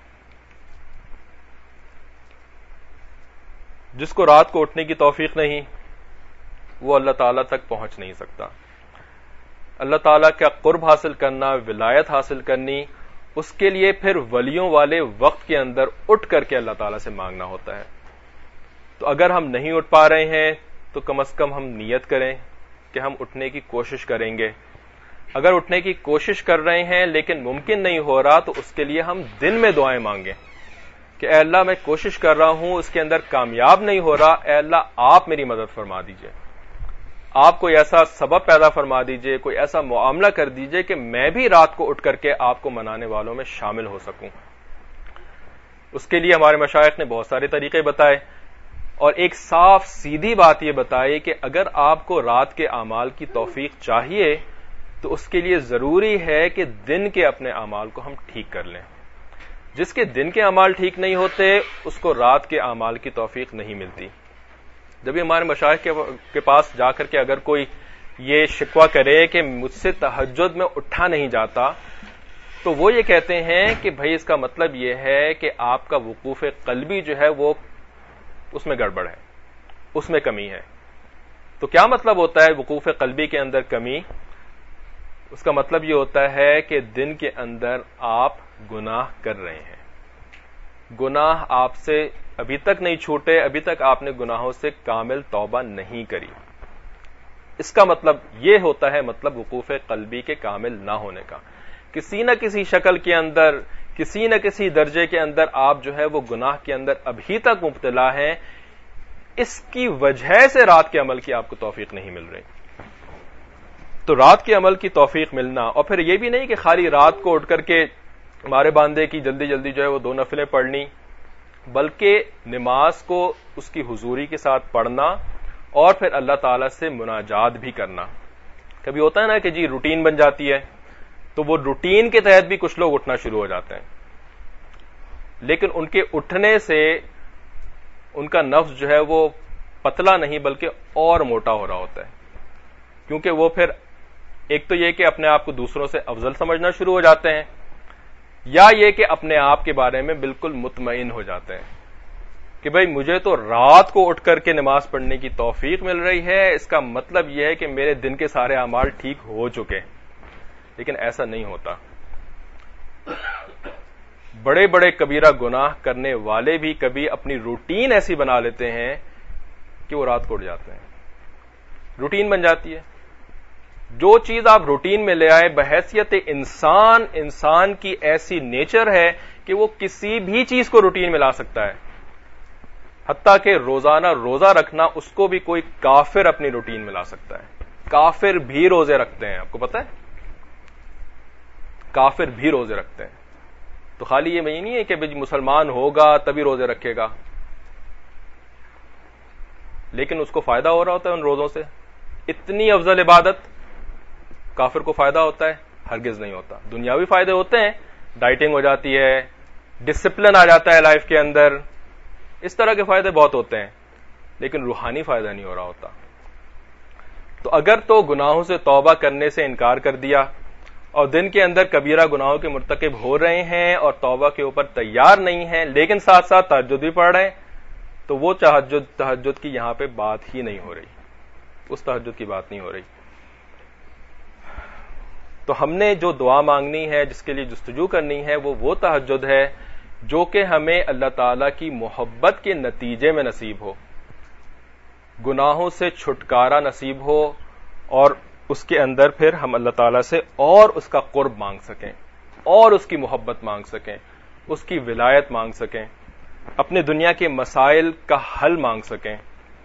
جس کو رات کو اٹھنے کی توفیق نہیں، وہ اللہ تعالیٰ تک پہنچ نہیں سکتا. اللہ تعالیٰ کا قرب حاصل کرنا، ولایت حاصل کرنی، اس کے لیے پھر ولیوں والے وقت کے اندر اٹھ کر کے اللہ تعالیٰ سے مانگنا ہوتا ہے. تو اگر ہم نہیں اٹھ پا رہے ہیں تو کم از کم ہم نیت کریں کہ ہم اٹھنے کی کوشش کریں گے. اگر اٹھنے کی کوشش کر رہے ہیں لیکن ممکن نہیں ہو رہا تو اس کے لیے ہم دن میں دعائیں مانگیں کہ اے اللہ میں کوشش کر رہا ہوں، اس کے اندر کامیاب نہیں ہو رہا، اے اللہ آپ میری مدد فرما دیجئے، آپ کوئی ایسا سبب پیدا فرما دیجئے، کوئی ایسا معاملہ کر دیجئے کہ میں بھی رات کو اٹھ کر کے آپ کو منانے والوں میں شامل ہو سکوں. اس کے لیے ہمارے مشائخ نے بہت سارے طریقے بتائے، اور ایک صاف سیدھی بات یہ بتائی کہ اگر آپ کو رات کے اعمال کی توفیق چاہیے تو اس کے لیے ضروری ہے کہ دن کے اپنے اعمال کو ہم ٹھیک کر لیں. جس کے دن کے اعمال ٹھیک نہیں ہوتے اس کو رات کے اعمال کی توفیق نہیں ملتی. جب ہمارے مشائخ کے پاس جا کر کے اگر کوئی یہ شکوہ کرے کہ مجھ سے تہجد میں اٹھا نہیں جاتا، تو وہ یہ کہتے ہیں کہ بھائی اس کا مطلب یہ ہے کہ آپ کا وقوف قلبی جو ہے وہ اس میں گڑبڑ ہے، اس میں کمی ہے. تو کیا مطلب ہوتا ہے وقوف قلبی کے اندر کمی؟ اس کا مطلب یہ ہوتا ہے کہ دن کے اندر آپ گناہ کر رہے ہیں، گناہ آپ سے ابھی تک نہیں چھوٹے، ابھی تک آپ نے گناہوں سے کامل توبہ نہیں کری. اس کا مطلب یہ ہوتا ہے، مطلب وقوف قلبی کے کامل نہ ہونے کا. کسی نہ کسی شکل کے اندر، کسی نہ کسی درجے کے اندر آپ جو ہے وہ گناہ کے اندر ابھی تک مبتلا ہیں، اس کی وجہ سے رات کے عمل کی آپ کو توفیق نہیں مل رہی. تو رات کے عمل کی توفیق ملنا، اور پھر یہ بھی نہیں کہ خالی رات کو اٹھ کر کے ہمارے باندے کی جلدی جلدی جو ہے وہ 2 نفلیں پڑھنی، بلکہ نماز کو اس کی حضوری کے ساتھ پڑھنا اور پھر اللہ تعالی سے مناجات بھی کرنا. کبھی ہوتا ہے نا کہ جی روٹین بن جاتی ہے، تو وہ روٹین کے تحت بھی کچھ لوگ اٹھنا شروع ہو جاتے ہیں، لیکن ان کے اٹھنے سے ان کا نفس جو ہے وہ پتلا نہیں بلکہ اور موٹا ہو رہا ہوتا ہے. کیونکہ وہ پھر ایک تو یہ کہ اپنے آپ کو دوسروں سے افضل سمجھنا شروع ہو جاتے ہیں، یا یہ کہ اپنے آپ کے بارے میں بالکل مطمئن ہو جاتے ہیں کہ بھئی مجھے تو رات کو اٹھ کر کے نماز پڑھنے کی توفیق مل رہی ہے، اس کا مطلب یہ ہے کہ میرے دن کے سارے اعمال ٹھیک ہو چکے. لیکن ایسا نہیں ہوتا. بڑے بڑے کبیرہ گناہ کرنے والے بھی کبھی اپنی روٹین ایسی بنا لیتے ہیں کہ وہ رات کو اٹھ جاتے ہیں. روٹین بن جاتی ہے. جو چیز آپ روٹین میں لے آئے، بحیثیت انسان کی ایسی نیچر ہے کہ وہ کسی بھی چیز کو روٹین میں لا سکتا ہے. حتیٰ کہ روزانہ روزہ رکھنا اس کو بھی کوئی کافر اپنی روٹین میں لا سکتا ہے. کافر بھی روزے رکھتے ہیں، آپ کو پتہ ہے؟ کافر بھی روزے رکھتے ہیں. تو خالی یہ نہیں ہے کہ مسلمان ہوگا تبھی روزے رکھے گا، لیکن اس کو فائدہ ہو رہا ہوتا ہے ان روزوں سے. اتنی افضل عبادت کافر کو فائدہ ہوتا ہے؟ ہرگز نہیں ہوتا. دنیاوی فائدے ہوتے ہیں، ڈائٹنگ ہو جاتی ہے، ڈسپلن آ جاتا ہے لائف کے اندر، اس طرح کے فائدے بہت ہوتے ہیں، لیکن روحانی فائدہ نہیں ہو رہا ہوتا. تو اگر تو گناہوں سے توبہ کرنے سے انکار کر دیا اور دن کے اندر کبیرہ گناہوں کے مرتکب ہو رہے ہیں اور توبہ کے اوپر تیار نہیں ہیں، لیکن ساتھ ساتھ تہجد بھی پڑھ رہے ہیں، تو وہ تہجد کی یہاں پہ بات ہی نہیں ہو رہی، اس تہجد کی بات نہیں ہو رہی. تو ہم نے جو دعا مانگنی ہے، جس کے لیے جستجو کرنی ہے، وہ تہجد ہے جو کہ ہمیں اللہ تعالی کی محبت کے نتیجے میں نصیب ہو، گناہوں سے چھٹکارا نصیب ہو، اور اس کے اندر پھر ہم اللہ تعالی سے اور اس کا قرب مانگ سکیں، اور اس کی محبت مانگ سکیں، اس کی ولایت مانگ سکیں، اپنے دنیا کے مسائل کا حل مانگ سکیں.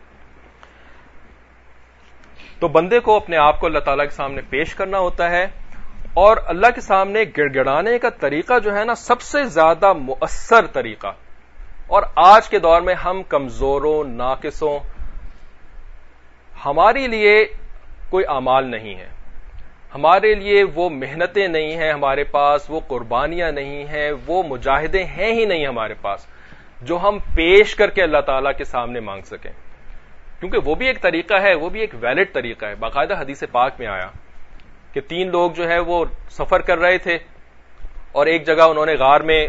تو بندے کو اپنے آپ کو اللہ تعالیٰ کے سامنے پیش کرنا ہوتا ہے، اور اللہ کے سامنے گڑ گڑانے کا طریقہ جو ہے نا سب سے زیادہ مؤثر طریقہ، اور آج کے دور میں ہم کمزوروں، ناقصوں، ہمارے لیے کوئی اعمال نہیں ہے، ہمارے لیے وہ محنتیں نہیں ہیں، ہمارے پاس وہ قربانیاں نہیں ہیں، وہ مجاہدے ہیں ہی نہیں ہمارے پاس جو ہم پیش کر کے اللہ تعالیٰ کے سامنے مانگ سکیں، کیونکہ وہ بھی ایک طریقہ ہے، وہ بھی ایک ویلڈ طریقہ ہے۔ باقاعدہ حدیث پاک میں آیا کہ 3 لوگ جو ہے وہ سفر کر رہے تھے اور ایک جگہ انہوں نے غار میں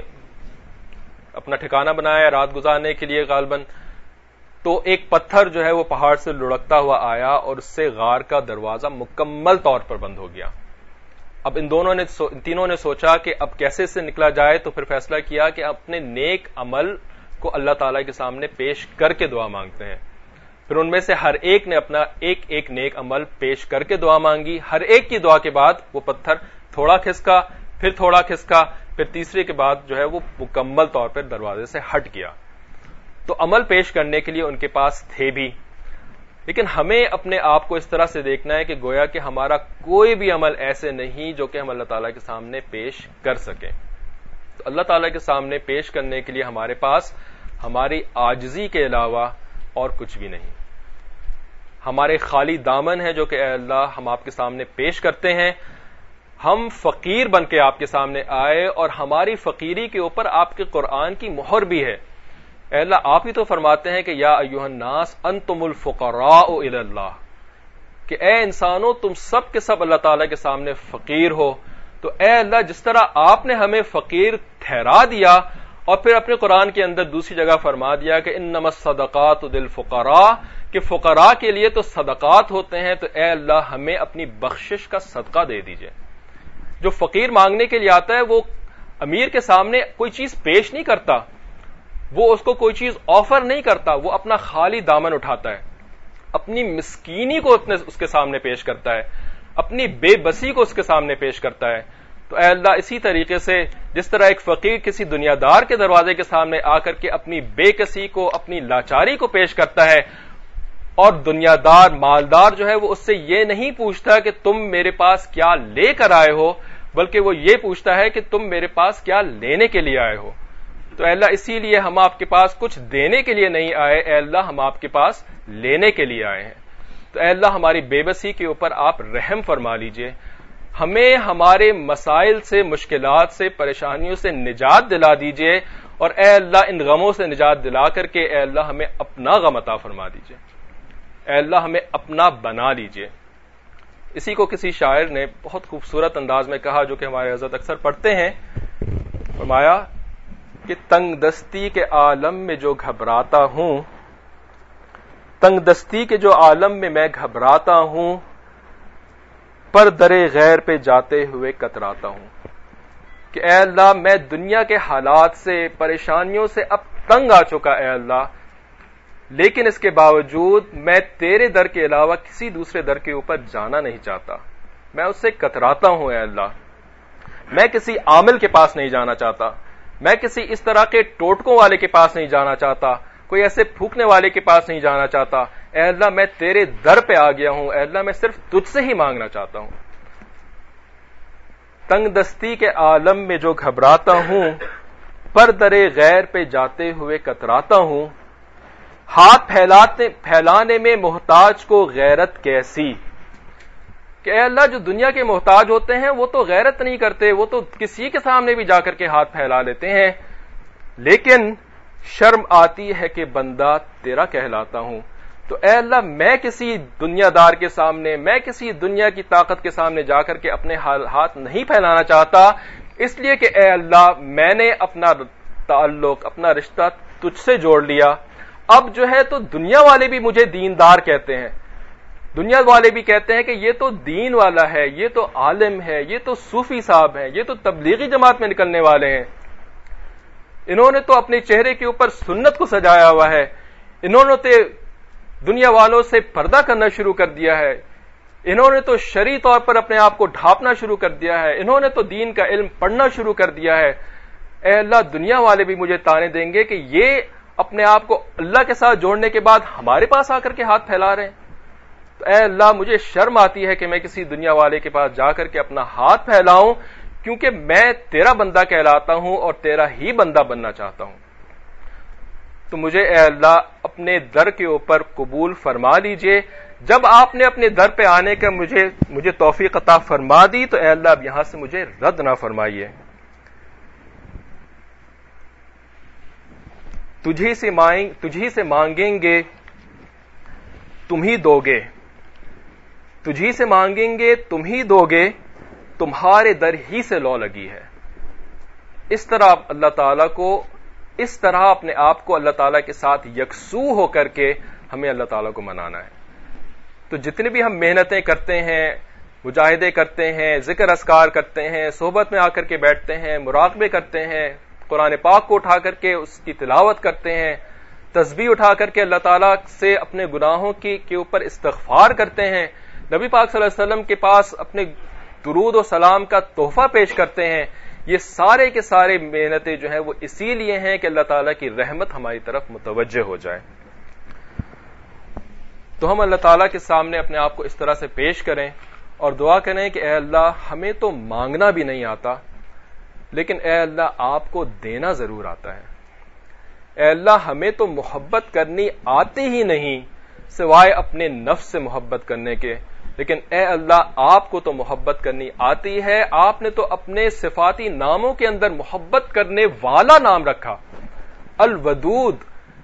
اپنا ٹھکانہ بنایا رات گزارنے کے لیے غالباً، تو ایک پتھر جو ہے وہ پہاڑ سے لڑکتا ہوا آیا اور اس سے غار کا دروازہ مکمل طور پر بند ہو گیا۔ اب ان تینوں نے سوچا کہ اب کیسے سے نکلا جائے، تو پھر فیصلہ کیا کہ اپنے نیک عمل کو اللہ تعالیٰ کے سامنے پیش کر کے دعا مانگتے ہیں۔ پھر ان میں سے ہر ایک نے اپنا ایک نیک عمل پیش کر کے دعا مانگی۔ ہر ایک کی دعا کے بعد وہ پتھر تھوڑا کھسکا، پھر تھوڑا کھسکا، پھر تیسرے کے بعد جو ہے وہ مکمل طور پر دروازے سے ہٹ گیا۔ تو عمل پیش کرنے کے لیے ان کے پاس تھے بھی، لیکن ہمیں اپنے آپ کو اس طرح سے دیکھنا ہے کہ گویا کہ ہمارا کوئی بھی عمل ایسے نہیں جو کہ ہم اللہ تعالیٰ کے سامنے پیش کر سکیں۔ تو اللہ تعالیٰ کے سامنے پیش کرنے کے لیے ہمارے پاس ہماری عاجزی کے علاوہ اور کچھ بھی نہیں، ہمارے خالی دامن ہے جو کہ اے اللہ ہم آپ کے سامنے پیش کرتے ہیں۔ ہم فقیر بن کے آپ کے سامنے آئے اور ہماری فقیری کے اوپر آپ کے قرآن کی مہر بھی ہے۔ اے اللہ آپ ہی تو فرماتے ہیں کہ یا ایھا الناس انتم الفقراء الی اللہ، کہ اے انسانوں تم سب کے سب اللہ تعالیٰ کے سامنے فقیر ہو۔ تو اے اللہ جس طرح آپ نے ہمیں فقیر ٹھہرا دیا اور پھر اپنے قرآن کے اندر دوسری جگہ فرما دیا کہ انما الصدقات للفقراء، کہ فقراء کے لیے تو صدقات ہوتے ہیں، تو اے اللہ ہمیں اپنی بخشش کا صدقہ دے دیجئے۔ جو فقیر مانگنے کے لیے آتا ہے وہ امیر کے سامنے کوئی چیز پیش نہیں کرتا، وہ اس کو کوئی چیز آفر نہیں کرتا، وہ اپنا خالی دامن اٹھاتا ہے، اپنی مسکینی کو اس کے سامنے پیش کرتا ہے، اپنی بے بسی کو اس کے سامنے پیش کرتا ہے۔ تو اے اللہ اسی طریقے سے جس طرح ایک فقیر کسی دنیا دار کے دروازے کے سامنے آ کر کے اپنی بے کسی کو، اپنی لاچاری کو پیش کرتا ہے، اور دنیا دار مالدار جو ہے وہ اس سے یہ نہیں پوچھتا کہ تم میرے پاس کیا لے کر آئے ہو، بلکہ وہ یہ پوچھتا ہے کہ تم میرے پاس کیا لینے کے لیے آئے ہو۔ تو اے اللہ اسی لیے ہم آپ کے پاس کچھ دینے کے لیے نہیں آئے، اے اللہ ہم آپ کے پاس لینے کے لیے آئے ہیں۔ تو اے اللہ ہماری بے بسی کے اوپر آپ رحم فرما لیجئے، ہمیں ہمارے مسائل سے، مشکلات سے، پریشانیوں سے نجات دلا دیجئے، اور اے اللہ ان غموں سے نجات دلا کر کے اے اللہ ہمیں اپنا غم عطا فرما دیجئے، اے اللہ ہمیں اپنا بنا لیجئے۔ اسی کو کسی شاعر نے بہت خوبصورت انداز میں کہا جو کہ ہمارے حضرت اکثر پڑھتے ہیں، فرمایا کہ تنگ دستی کے عالم میں جو گھبراتا ہوں، تنگ دستی کے جو عالم میں میں گھبراتا ہوں، پر درے غیر پہ جاتے ہوئے کتراتا ہوں، کہ اے اللہ میں دنیا کے حالات سے، پریشانیوں سے اب تنگ آ چکا اے اللہ، لیکن اس کے باوجود میں تیرے در کے علاوہ کسی دوسرے در کے اوپر جانا نہیں چاہتا، میں اس سے کتراتا ہوں اے اللہ، میں کسی عامل کے پاس نہیں جانا چاہتا، میں کسی اس طرح کے ٹوٹکوں والے کے پاس نہیں جانا چاہتا، کوئی ایسے پھونکنے والے کے پاس نہیں جانا چاہتا، اے اللہ میں تیرے در پہ آ گیا ہوں، اے اللہ میں صرف تجھ سے ہی مانگنا چاہتا ہوں۔ تنگ دستی کے عالم میں جو گھبراتا ہوں، پر درے غیر پہ جاتے ہوئے کتراتا ہوں، ہاتھ پھیلانے میں محتاج کو غیرت کیسی، کہ اے اللہ جو دنیا کے محتاج ہوتے ہیں وہ تو غیرت نہیں کرتے، وہ تو کسی کے سامنے بھی جا کر کے ہاتھ پھیلا لیتے ہیں، لیکن شرم آتی ہے کہ بندہ تیرا کہلاتا ہوں۔ تو اے اللہ میں کسی دنیا دار کے سامنے، میں کسی دنیا کی طاقت کے سامنے جا کر کے اپنے ہاتھ نہیں پھیلانا چاہتا، اس لیے کہ اے اللہ میں نے اپنا تعلق، اپنا رشتہ تجھ سے جوڑ لیا۔ اب جو ہے تو دنیا والے بھی مجھے دیندار کہتے ہیں، دنیا والے بھی کہتے ہیں کہ یہ تو دین والا ہے، یہ تو عالم ہے، یہ تو صوفی صاحب ہے، یہ تو تبلیغی جماعت میں نکلنے والے ہیں، انہوں نے تو اپنے چہرے کے اوپر سنت کو سجایا ہوا ہے، انہوں نے تو دنیا والوں سے پردہ کرنا شروع کر دیا ہے، انہوں نے تو شرعی طور پر اپنے آپ کو ڈھانپنا شروع کر دیا ہے، انہوں نے تو دین کا علم پڑھنا شروع کر دیا ہے۔ اے اللہ دنیا والے بھی مجھے تانے دیں گے کہ یہ اپنے آپ کو اللہ کے ساتھ جوڑنے کے بعد ہمارے پاس آ کر کے ہاتھ پھیلا رہے ہیں۔ تو اے اللہ مجھے شرم آتی ہے کہ میں کسی دنیا والے کے پاس جا کر کے اپنا ہاتھ پھیلاؤں، کیونکہ میں تیرا بندہ کہلاتا ہوں اور تیرا ہی بندہ بننا چاہتا ہوں۔ تو مجھے اے اللہ اپنے در کے اوپر قبول فرما لیجئے. جب آپ نے اپنے در پہ آنے کا مجھے توفیق عطا فرما دی تو اے اللہ اب یہاں سے مجھے رد نہ فرمائیے. تجھی سے مانگیں گے تم ہی دو گے، تجھی سے مانگیں گے تم ہی دو گے، تمہارے در ہی سے لو لگی ہے. اس طرح اللہ تعالیٰ کو، اس طرح اپنے آپ کو اللہ تعالیٰ کے ساتھ یکسو ہو کر کے ہمیں اللہ تعالیٰ کو منانا ہے. تو جتنی بھی ہم محنتیں کرتے ہیں، مجاہدے کرتے ہیں، ذکر اذکار کرتے ہیں، صحبت میں آ کر کے بیٹھتے ہیں، مراقبے کرتے ہیں، قرآن پاک کو اٹھا کر کے اس کی تلاوت کرتے ہیں، تسبیح اٹھا کر کے اللہ تعالیٰ سے اپنے گناہوں کے اوپر استغفار کرتے ہیں، نبی پاک صلی اللہ علیہ وسلم کے پاس اپنے درود و سلام کا تحفہ پیش کرتے ہیں، یہ سارے کے سارے محنتیں جو ہیں وہ اسی لیے ہیں کہ اللہ تعالیٰ کی رحمت ہماری طرف متوجہ ہو جائے. تو ہم اللہ تعالیٰ کے سامنے اپنے آپ کو اس طرح سے پیش کریں اور دعا کریں کہ اے اللہ ہمیں تو مانگنا بھی نہیں آتا، لیکن اے اللہ آپ کو دینا ضرور آتا ہے. اے اللہ ہمیں تو محبت کرنی آتی ہی نہیں سوائے اپنے نفس سے محبت کرنے کے، لیکن اے اللہ آپ کو تو محبت کرنی آتی ہے. آپ نے تو اپنے صفاتی ناموں کے اندر محبت کرنے والا نام رکھا، الودود.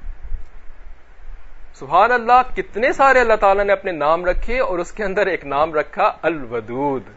سبحان اللہ، کتنے سارے اللہ تعالیٰ نے اپنے نام رکھے اور اس کے اندر ایک نام رکھا الودود،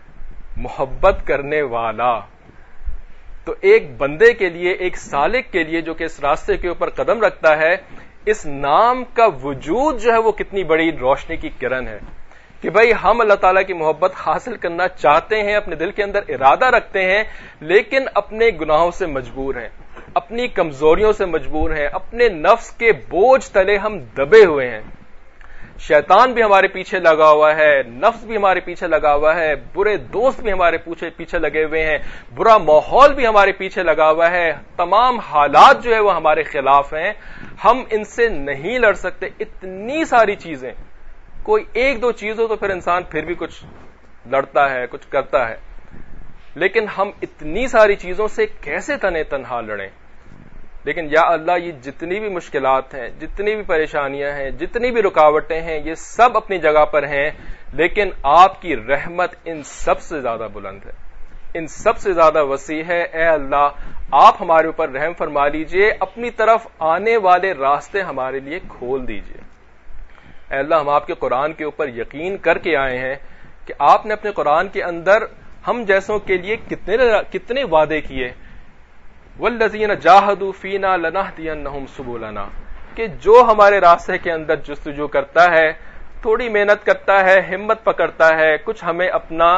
محبت کرنے والا. تو ایک بندے کے لیے، ایک سالک کے لیے جو کہ اس راستے کے اوپر قدم رکھتا ہے، اس نام کا وجود جو ہے وہ کتنی بڑی روشنی کی کرن ہے کہ بھئی ہم اللہ تعالیٰ کی محبت حاصل کرنا چاہتے ہیں، اپنے دل کے اندر ارادہ رکھتے ہیں، لیکن اپنے گناہوں سے مجبور ہیں، اپنی کمزوریوں سے مجبور ہیں، اپنے نفس کے بوجھ تلے ہم دبے ہوئے ہیں. شیطان بھی ہمارے پیچھے لگا ہوا ہے، نفس بھی ہمارے پیچھے لگا ہوا ہے، برے دوست بھی ہمارے پیچھے لگے ہوئے ہیں، برا ماحول بھی ہمارے پیچھے لگا ہوا ہے، تمام حالات جو ہے وہ ہمارے خلاف ہیں. ہم ان سے نہیں لڑ سکتے. اتنی ساری چیزیں، کوئی ایک دو چیز ہو تو پھر انسان پھر بھی کچھ لڑتا ہے، کچھ کرتا ہے، لیکن ہم اتنی ساری چیزوں سے کیسے تنہا لڑیں؟ لیکن یا اللہ یہ جتنی بھی مشکلات ہیں، جتنی بھی پریشانیاں ہیں، جتنی بھی رکاوٹیں ہیں، یہ سب اپنی جگہ پر ہیں، لیکن آپ کی رحمت ان سب سے زیادہ بلند ہے، ان سب سے زیادہ وسیع ہے. اے اللہ آپ ہمارے اوپر رحم فرما لیجئے، اپنی طرف آنے والے راستے ہمارے لیے کھول دیجئے. اے اللہ ہم آپ کے قرآن کے اوپر یقین کر کے آئے ہیں کہ آپ نے اپنے قرآن کے اندر ہم جیسوں کے لیے کتنے وعدے کیے. والذین جاہدوا فینا لنہدینہم سبلنا، کہ جو ہمارے راستے کے اندر جستجو کرتا ہے، تھوڑی محنت کرتا ہے، ہمت پکڑتا ہے، کچھ ہمیں اپنا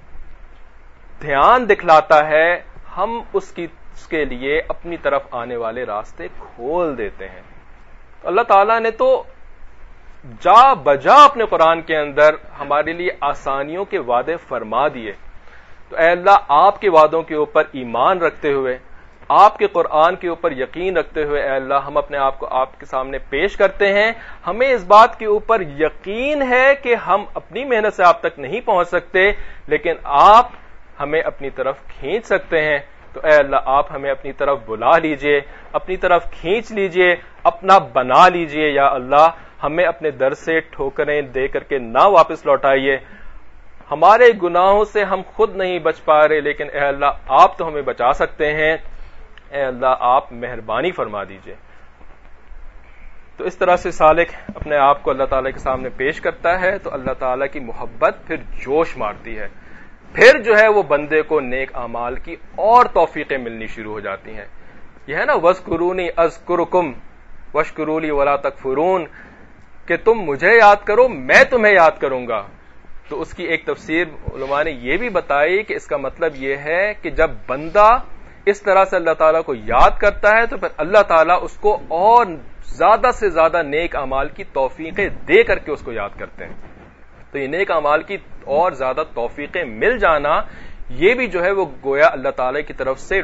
دھیان دکھلاتا ہے، ہم اس کے لیے اپنی طرف آنے والے راستے کھول دیتے ہیں. اللہ تعالیٰ نے تو جا بجا اپنے قرآن کے اندر ہمارے لیے آسانیوں کے وعدے فرما دیے. تو اے اللہ آپ کے وعدوں کے اوپر ایمان رکھتے ہوئے، آپ کے قرآن کے اوپر یقین رکھتے ہوئے، اے اللہ ہم اپنے آپ کو آپ کے سامنے پیش کرتے ہیں. ہمیں اس بات کے اوپر یقین ہے کہ ہم اپنی محنت سے آپ تک نہیں پہنچ سکتے، لیکن آپ ہمیں اپنی طرف کھینچ سکتے ہیں. تو اے اللہ آپ ہمیں اپنی طرف بلا لیجئے، اپنی طرف کھینچ لیجئے، اپنا بنا لیجئے. یا اللہ ہمیں اپنے در سے ٹھوکریں دے کر کے نہ واپس لوٹائیے. ہمارے گناہوں سے ہم خود نہیں بچ پا رہے، لیکن اے اللہ آپ تو ہمیں بچا سکتے ہیں. اے اللہ آپ مہربانی فرما دیجئے. تو اس طرح سے سالک اپنے آپ کو اللہ تعالیٰ کے سامنے پیش کرتا ہے تو اللہ تعالیٰ کی محبت پھر جوش مارتی ہے، پھر جو ہے وہ بندے کو نیک اعمال کی اور توفیقیں ملنی شروع ہو جاتی ہیں. یہ ہے نا وَاذْكُرُونِي أَذْكُرُكُمْ وَاشْكُرُوا لِي وَلَا تَكْفُرُونَ، کہ تم مجھے یاد کرو میں تمہیں یاد کروں گا. تو اس کی ایک تفسیر علماء نے یہ بھی بتائی کہ اس کا مطلب یہ ہے کہ جب بندہ اس طرح سے اللہ تعالیٰ کو یاد کرتا ہے تو پھر اللہ تعالیٰ اس کو اور زیادہ سے زیادہ نیک اعمال کی توفیقیں دے کر کے اس کو یاد کرتے ہیں. تو یہ نیک اعمال کی اور زیادہ توفیقیں مل جانا، یہ بھی جو ہے وہ گویا اللہ تعالیٰ کی طرف سے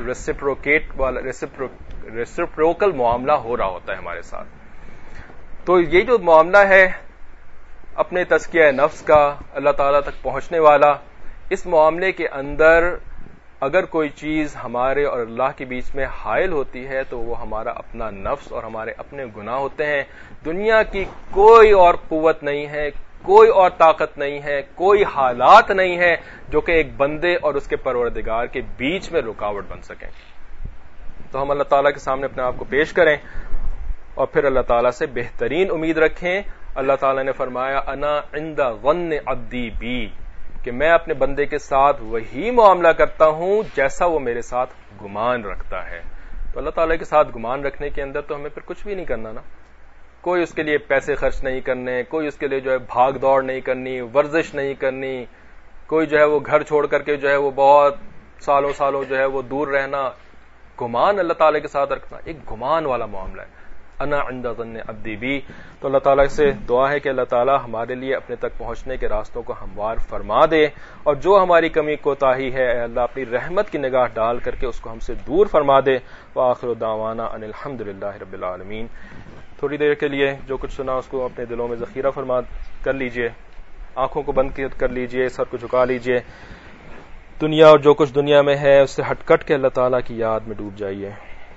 ریسیپروکل معاملہ ہو رہا ہوتا ہے ہمارے ساتھ. تو یہ جو معاملہ ہے اپنے تزکیہ نفس کا اللہ تعالیٰ تک پہنچنے والا، اس معاملے کے اندر اگر کوئی چیز ہمارے اور اللہ کے بیچ میں حائل ہوتی ہے تو وہ ہمارا اپنا نفس اور ہمارے اپنے گناہ ہوتے ہیں. دنیا کی کوئی اور قوت نہیں ہے, کوئی اور طاقت نہیں ہے, کوئی حالات نہیں ہے جو کہ ایک بندے اور اس کے پروردگار کے بیچ میں رکاوٹ بن سکیں. تو ہم اللہ تعالیٰ کے سامنے اپنے آپ کو پیش کریں اور پھر اللہ تعالیٰ سے بہترین امید رکھیں. اللہ تعالیٰ نے فرمایا انا عند ظن عبدی بی, کہ میں اپنے بندے کے ساتھ وہی معاملہ کرتا ہوں جیسا وہ میرے ساتھ گمان رکھتا ہے. تو اللہ تعالیٰ کے ساتھ گمان رکھنے کے اندر تو ہمیں پھر کچھ بھی نہیں کرنا نا. کوئی اس کے لیے پیسے خرچ نہیں کرنے, کوئی اس کے لیے جو ہے بھاگ دوڑ نہیں کرنی, ورزش نہیں کرنی, کوئی جو ہے وہ گھر چھوڑ کر کے جو ہے وہ بہت سالوں جو ہے وہ دور رہنا. گمان اللہ تعالیٰ کے ساتھ رکھنا ایک گمان والا معاملہ ہے. انا عند ظن عبدی بی. تو اللہ تعالیٰ سے دعا ہے کہ اللہ تعالیٰ ہمارے لیے اپنے تک پہنچنے کے راستوں کو ہموار فرما دے, اور جو ہماری کمی کوتاہی ہے اے اللہ اپنی رحمت کی نگاہ ڈال کر کے اس کو ہم سے دور فرما دے. وآخر دعوانا ان الحمدللہ رب العالمین. تھوڑی دیر کے لیے جو کچھ سنا اس کو اپنے دلوں میں ذخیرہ فرما کر لیجئے, آنکھوں کو بند کر لیجئے, سر کو جھکا لیجئے. دنیا اور جو کچھ دنیا میں ہے اس سے ہٹ کٹ کے اللہ تعالیٰ کی یاد میں ڈوب جائیے.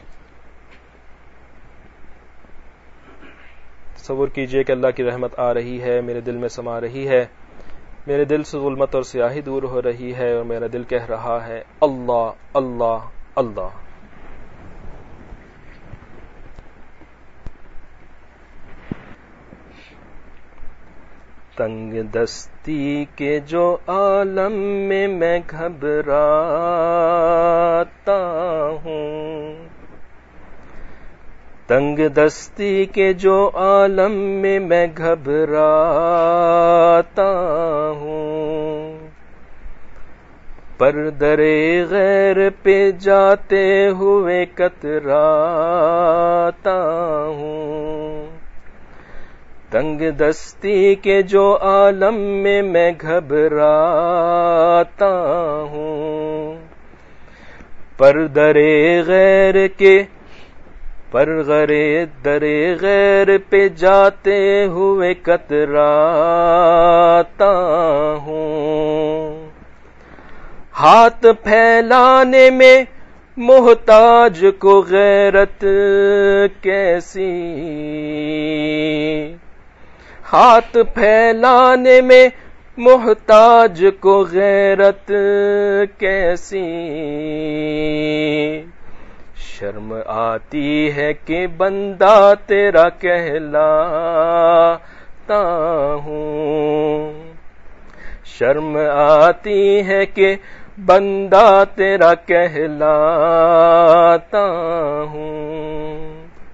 تصور کیجئے کہ اللہ کی رحمت آ رہی ہے, میرے دل میں سما رہی ہے, میرے دل سے ظلمت اور سیاہی دور ہو رہی ہے, اور میرا دل کہہ رہا ہے اللہ اللہ اللہ. تنگ دستی کے جو عالم میں گھبراتا ہوں, تنگ دستی کے جو عالم میں گھبراتا ہوں, پر درے غیر پہ جاتے ہوئے کتراتا ہوں. تنگ دستی کے جو عالم میں گھبراتا ہوں, پر درے غیر کے درے غیر پہ جاتے ہوئے کتراتا ہوں. ہاتھ پھیلانے میں محتاج کو غیرت کیسی, ہاتھ پھیلانے میں محتاج کو غیرت کیسی. شرم آتی ہے کہ بندہ تیرا کہلاتا ہوں, شرم آتی ہے کہ بندہ تیرا کہلاتا ہوں.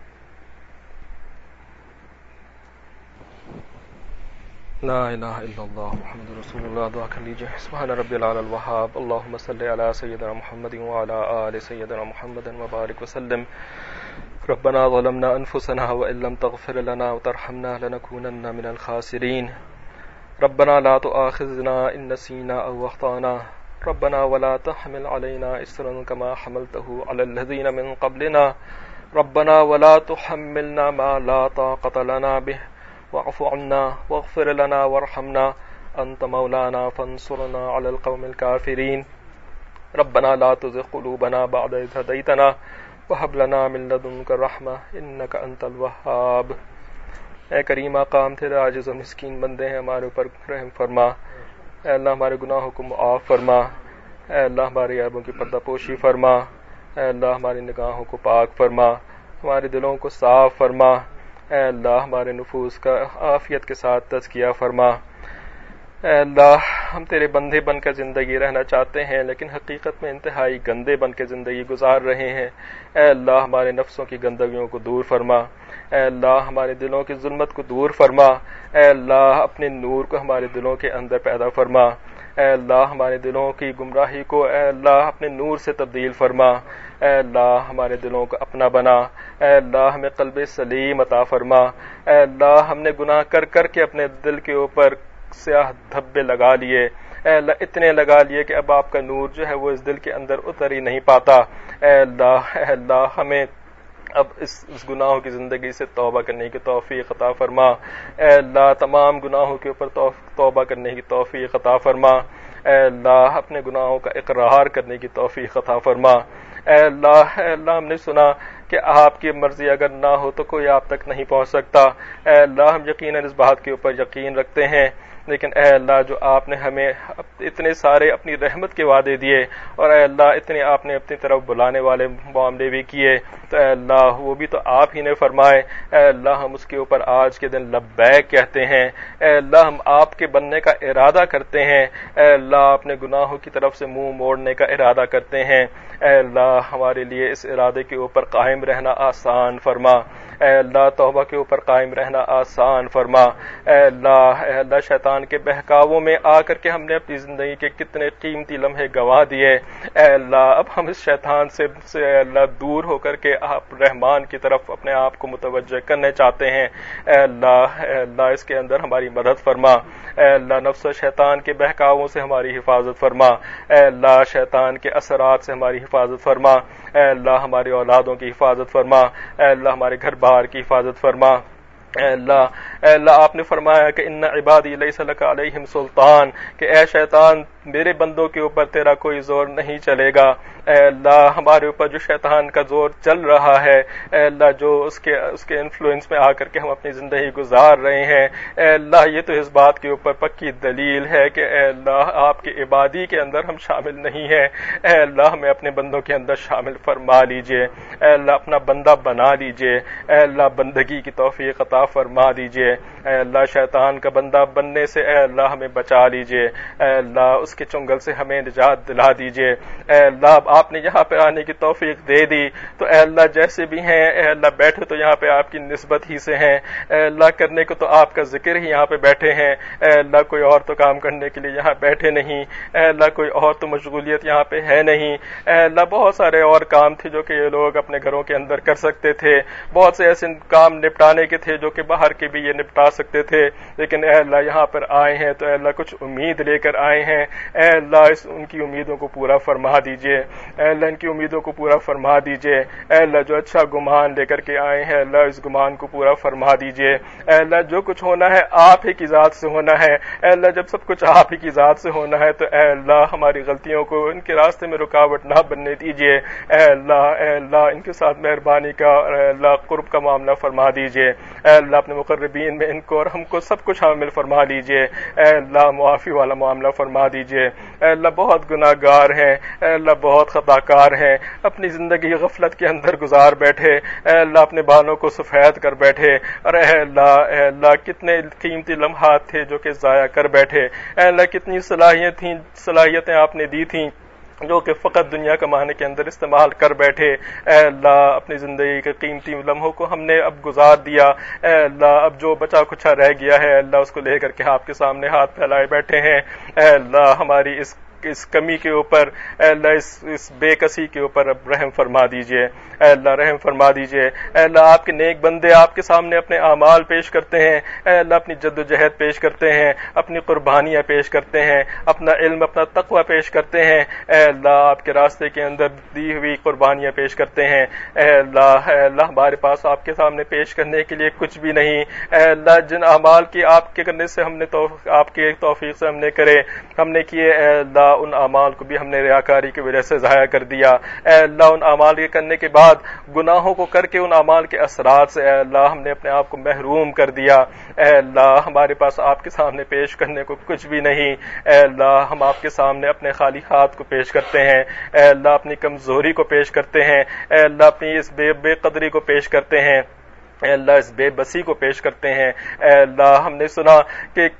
لا الہ الا اللہ محمد رسول اللہ. دعا کر لیجئے. سبحان ربی العلی الوہاب. اللہم صلی علی سیدنا محمد وعلی آل سیدنا محمد وبارک وسلم. ربنا ظلمنا انفسنا وان لم تغفر لنا وترحمنا لنكونن من الخاسرین. ربنا لا تؤاخذنا ان نسینا او اخطانا. ربنا ولا تحمل علينا إصرا كما حملته على الذين من قبلنا. ربنا ولا تحملنا ما لا طاقة لنا به. واعف عنا واغفر لنا وارحمنا أنت مولانا فانصرنا على القوم الكافرين. ربنا لا تزغ قلوبنا بعد إذ هديتنا وهب لنا من لدنك رحمة إنك أنت الوهاب. اے کریم آقا, ہم تیرے عاجز و مسکین بندے ہیں, ہمارے اوپر رحم فرما. اے اللہ ہمارے گناہوں کو معاف فرما. اے اللہ ہمارے عیبوں کی پردہ پوشی فرما. اے اللہ ہماری نگاہوں کو پاک فرما, ہمارے دلوں کو صاف فرما. اے اللہ ہمارے نفوس کا عافیت کے ساتھ تزکیہ فرما. اے اللہ ہم تیرے بندے بن کر زندگی رہنا چاہتے ہیں لیکن حقیقت میں انتہائی گندے بن کے زندگی گزار رہے ہیں. اے اللہ ہمارے نفسوں کی گندگیوں کو دور فرما. اے اللہ ہمارے دلوں کی ظلمت کو دور فرما. اے اللہ اپنے نور کو ہمارے دلوں کے اندر پیدا فرما. اے اللہ ہمارے دلوں کی گمراہی کو اے اللہ اپنے نور سے تبدیل فرما. اے اللہ ہمارے دلوں کو اپنا بنا. اے اللہ ہمیں قلب سلیم عطا فرما. اے اللہ ہم نے گناہ کر کر کے اپنے دل کے اوپر سیاہ دھبے لگا لیے. اے اللہ اتنے لگا لیے کہ اب آپ کا نور جو ہے وہ اس دل کے اندر اتر ہی نہیں پاتا. اے اللہ ہمیں اب اس گناہوں کی زندگی سے توبہ کرنے کی توفیق عطا فرما. اے اللہ تمام گناہوں کے اوپر توبہ کرنے کی توفیق عطا فرما. اے اللہ اپنے گناہوں کا اقرار کرنے کی توفیق عطا فرما۔ اے اللہ ہم نے سنا کہ آپ کی مرضی اگر نہ ہو تو کوئی آپ تک نہیں پہنچ سکتا۔ اے اللہ ہم یقیناً اس بات کے اوپر یقین رکھتے ہیں، لیکن اے اللہ جو آپ نے ہمیں اتنے سارے اپنی رحمت کے وعدے دیے اور اے اللہ اتنے آپ نے اپنی طرف بلانے والے معاملے بھی کیے، تو اے اللہ وہ بھی تو آپ ہی نے فرمائے۔ اے اللہ ہم اس کے اوپر آج کے دن لبیک کہتے ہیں۔ اے اللہ ہم آپ کے بننے کا ارادہ کرتے ہیں۔ اے اللہ اپنے گناہوں کی طرف سے منہ موڑنے کا ارادہ کرتے ہیں۔ اے اللہ ہمارے لیے اس ارادے کے اوپر قائم رہنا آسان فرما۔ اے اللہ توبہ کے اوپر قائم رہنا آسان فرما۔ اے اللہ شیطان کے بہکاووں میں آ کر کے ہم نے اپنی زندگی کے کتنے قیمتی لمحے گنوا دیے۔ اے اللہ اب ہم اس شیطان سے اے اللہ دور ہو کر کے آپ رحمان کی طرف اپنے آپ کو متوجہ کرنے چاہتے ہیں۔ اے اللہ اس کے اندر ہماری مدد فرما۔ اے اللہ نفس و شیطان کے بہکاووں سے ہماری حفاظت فرما۔ اے اللہ شیطان کے اثرات سے ہماری حفاظت فرما۔ اے اللہ ہماری اولادوں کی حفاظت فرما۔ اے اللہ ہمارے گھر بار کی حفاظت فرما۔ اے اللہ آپ نے فرمایا کہ ان عبادی لیس لک علیہم سلطان، کہ اے شیطان میرے بندوں کے اوپر تیرا کوئی زور نہیں چلے گا۔ اے اللہ ہمارے اوپر جو شیطان کا زور چل رہا ہے، اے اللہ جو اس کے انفلوئنس میں آ کر کے ہم اپنی زندگی گزار رہے ہیں، اے اللہ یہ تو اس بات کے اوپر پکی دلیل ہے کہ اے اللہ آپ کے عبادی کے اندر ہم شامل نہیں ہیں۔ اے اللہ ہمیں اپنے بندوں کے اندر شامل فرما لیجئے۔ اے اللہ اپنا بندہ بنا لیجئے۔ اے اللہ بندگی کی توفیق عطا فرما دیجئے۔ اے اللہ شیطان کا بندہ بننے سے اے اللہ ہمیں بچا لیجئے۔ اے اللہ اس کے چنگل سے ہمیں نجات دلا دیجئے۔ اے اللہ آپ نے یہاں پہ آنے کی توفیق دے دی تو اے اللہ جیسے بھی ہیں اے اللہ بیٹھے تو یہاں پہ آپ کی نسبت ہی سے ہیں۔ اے اللہ کرنے کو تو آپ کا ذکر ہی یہاں پہ بیٹھے ہیں۔ اے اللہ کوئی اور تو کام کرنے کے لیے یہاں بیٹھے نہیں۔ اے اللہ کوئی اور تو مشغولیت یہاں پہ ہے نہیں۔ اے اللہ بہت سارے اور کام تھے جو کہ یہ لوگ اپنے گھروں کے اندر کر سکتے تھے، بہت سے ایسے کام نپٹانے کے تھے جو کہ باہر کے بھی یہ نپٹا سکتے تھے، لیکن اے اللہ یہاں پر آئے ہیں تو اے اللہ کچھ امید لے کر آئے ہیں۔ اے اللہ ان کی امیدوں کو پورا فرما دیجئے۔ اے اللہ ان کی امیدوں کو پورا فرما دیجئے۔ اے اللہ جو اچھا گمان لے کر کے آئے ہیں اللہ اس گمان کو پورا فرما دیجئے۔ اے اللہ جو کچھ ہونا ہے آپ ہی کی ذات سے ہونا ہے۔ اے اللہ جب سب کچھ آپ ہی کی ذات سے ہونا ہے تو اے اللہ ہماری غلطیوں کو ان کے راستے میں رکاوٹ نہ بننے دیجئے۔ اے اللہ ان کے ساتھ مہربانی کا اور اے اللہ قرب کا معاملہ فرما دیجئے۔ اے اللہ اپنے مقربین میں ان کو اور ہم کو سب کچھ حامل فرما دیجئے۔ اے اللہ معافی والا معاملہ فرما دیجئے۔ اے اللہ بہت گناہ گار ہیں، اے اللہ بہت خطا کار ہیں، اپنی زندگی غفلت کے اندر گزار بیٹھے، اے اللہ اپنے بالوں کو سفید کر بیٹھے، اور اے اللہ کتنے قیمتی لمحات تھے جو کہ ضائع کر بیٹھے۔ اے اللہ کتنی صلاحیتیں آپ نے دی تھیں جو کہ فقط دنیا کمانے کے اندر استعمال کر بیٹھے۔ اے اللہ اپنی زندگی کے قیمتی لمحوں کو ہم نے اب گزار دیا۔ اے اللہ اب جو بچا کچھا رہ گیا ہے اللہ اس کو لے کر کے آپ کے سامنے ہاتھ پھیلائے بیٹھے ہیں۔ اے اللہ ہماری اس کمی کے اوپر اے اللہ اس بے کسی کے اوپر اب رحم فرما دیجئے۔ اے اللہ رحم فرما دیجئے۔ اے اللہ آپ کے نیک بندے آپ کے سامنے اپنے اعمال پیش کرتے ہیں، اے اللہ اپنی جد و جہد پیش کرتے ہیں، اپنی قربانیاں پیش کرتے ہیں، اپنا علم اپنا تقوی پیش کرتے ہیں، اے اللہ آپ کے راستے کے اندر دی ہوئی قربانیاں پیش کرتے ہیں۔ اے اللہ ہمارے پاس آپ کے سامنے پیش کرنے کے لیے کچھ بھی نہیں۔ اے اللہ جن اعمال کی آپ کے کرنے سے آپ کے توفیق سے ہم نے کرے ہم نے کیے، اے اللہ ان اعمال کو بھی ہم نے ریاکاری کی وجہ سے ضائع کر دیا۔ اے اللہ ان اعمال کے کرنے کے بعد گناہوں کو کر کے ان اعمال کے اثرات سے اے اللہ ہم نے اپنے آپ کو محروم کر دیا۔ اے اللہ ہمارے پاس آپ کے سامنے پیش کرنے کو کچھ بھی نہیں۔ اے اللہ ہم آپ کے سامنے اپنے خالی ہاتھ کو پیش کرتے ہیں، اے اللہ اپنی کمزوری کو پیش کرتے ہیں، اے اللہ اپنی اس بے قدری کو پیش کرتے ہیں، اے اللہ اس بے بسی کو پیش کرتے ہیں۔ اے اللہ ہم نے سنا کہ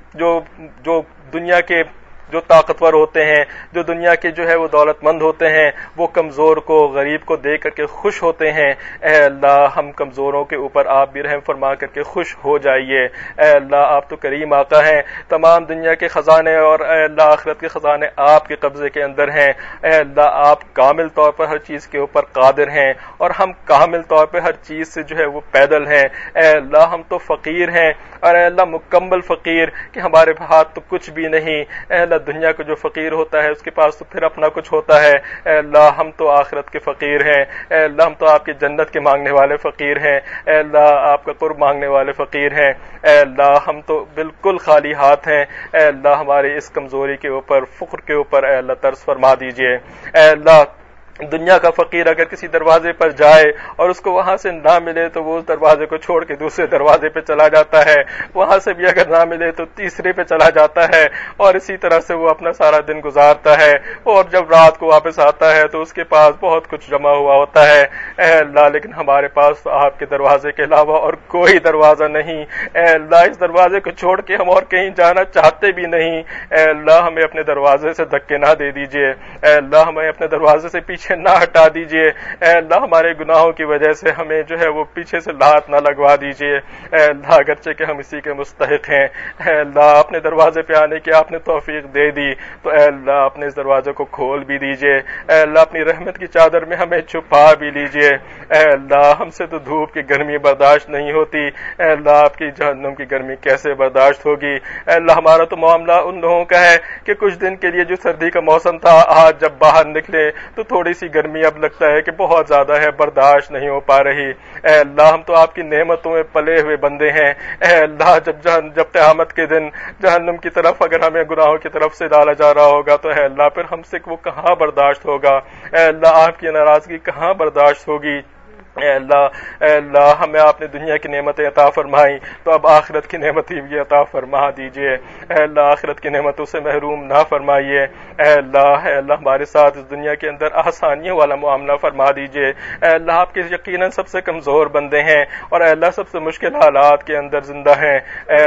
جو دنیا کے جو طاقتور ہوتے ہیں، جو دنیا کے جو ہے وہ دولت مند ہوتے ہیں، وہ کمزور کو غریب کو دیکھ کر کے خوش ہوتے ہیں۔ اے اللہ ہم کمزوروں کے اوپر آپ بھی رحم فرما کر کے خوش ہو جائیے۔ اے اللہ آپ تو کریم آقا ہیں، تمام دنیا کے خزانے اور اے اللہ آخرت کے خزانے آپ کے قبضے کے اندر ہیں۔ اے اللہ آپ کامل طور پر ہر چیز کے اوپر قادر ہیں اور ہم کامل طور پر ہر چیز سے جو ہے وہ پیدل ہیں۔ اے اللہ ہم تو فقیر ہیں اور اے اللہ مکمل فقیر کہ ہمارے ہاتھ تو کچھ بھی نہیں۔ اے اللہ اللہ دنیا کو جو فقیر ہوتا ہے اس کے پاس تو پھر اپنا کچھ ہوتا ہے. اے اللہ ہم تو آخرت کے فقیر ہیں. اے اللہ ہم تو آپ کی جنت کے مانگنے والے فقیر ہیں. اے اللہ آپ کا قرب مانگنے والے فقیر ہیں. اے اللہ ہم تو بالکل خالی ہاتھ ہیں. اے اللہ ہماری اس کمزوری کے اوپر، فقر کے اوپر اے اللہ ترس فرما دیجئے. اے اللہ دنیا کا فقیر اگر کسی دروازے پر جائے اور اس کو وہاں سے نہ ملے تو وہ اس دروازے کو چھوڑ کے دوسرے دروازے پہ چلا جاتا ہے، وہاں سے بھی اگر نہ ملے تو تیسرے پہ چلا جاتا ہے، اور اسی طرح سے وہ اپنا سارا دن گزارتا ہے. اور جب رات کو واپس آتا ہے تو اس کے پاس بہت کچھ جمع ہوا ہوتا ہے. اے اللہ لیکن ہمارے پاس تو آپ کے دروازے کے علاوہ اور کوئی دروازہ نہیں. اے اللہ اس دروازے کو چھوڑ کے ہم اور کہیں جانا چاہتے بھی نہیں. اے اللہ ہمیں اپنے دروازے سے دھکے نہ دے دیجیے. اے اللہ ہمیں اپنے دروازے سے پیچھے نہ ہٹا دیجئے. اے اللہ ہمارے گناہوں کی وجہ سے ہمیں جو ہے وہ پیچھے سے لات نہ لگوا دیجئے. اے اللہ اگرچہ کہ ہم اسی کے مستحق ہیں، اے اللہ اپنے دروازے پہ آنے کی آپ نے توفیق دے دی تو اے اللہ اپنے اس دروازے کو کھول بھی دیجئے. اے اللہ اپنی رحمت کی چادر میں ہمیں چھپا بھی لیجئے. اے اللہ ہم سے تو دھوپ کی گرمی برداشت نہیں ہوتی، اے اللہ آپ کی جہنم کی گرمی کیسے برداشت ہوگی. اے اللہ ہمارا تو معاملہ ان لوگوں کا ہے کہ کچھ دن کے لیے جو سردی کا موسم تھا، آج جب باہر نکلے تو تھوڑی سی گرمی اب لگتا ہے کہ بہت زیادہ ہے، برداشت نہیں ہو پا رہی. اے اللہ ہم تو آپ کی نعمتوں میں پلے ہوئے بندے ہیں. اے اللہ جب قیامت کے دن جہنم کی طرف اگر ہمیں گناہوں کی طرف سے ڈالا جا رہا ہوگا تو اے اللہ پھر ہم سے وہ کہاں برداشت ہوگا. اے اللہ آپ کی ناراضگی کہاں برداشت ہوگی. اے اللہ ہمیں آپ نے دنیا کی نعمتیں عطا فرمائی تو اب آخرت کی نعمتیں بھی عطا فرما دیجئے. اے اللہ آخرت کی نعمتوں سے محروم نہ فرمائیے. اے اللہ ہمارے ساتھ اس دنیا کے اندر آسانیوں والا معاملہ فرما دیجئے. اے اللہ آپ کے یقیناً سب سے کمزور بندے ہیں اور اے اللہ سب سے مشکل حالات کے اندر زندہ ہیں. اے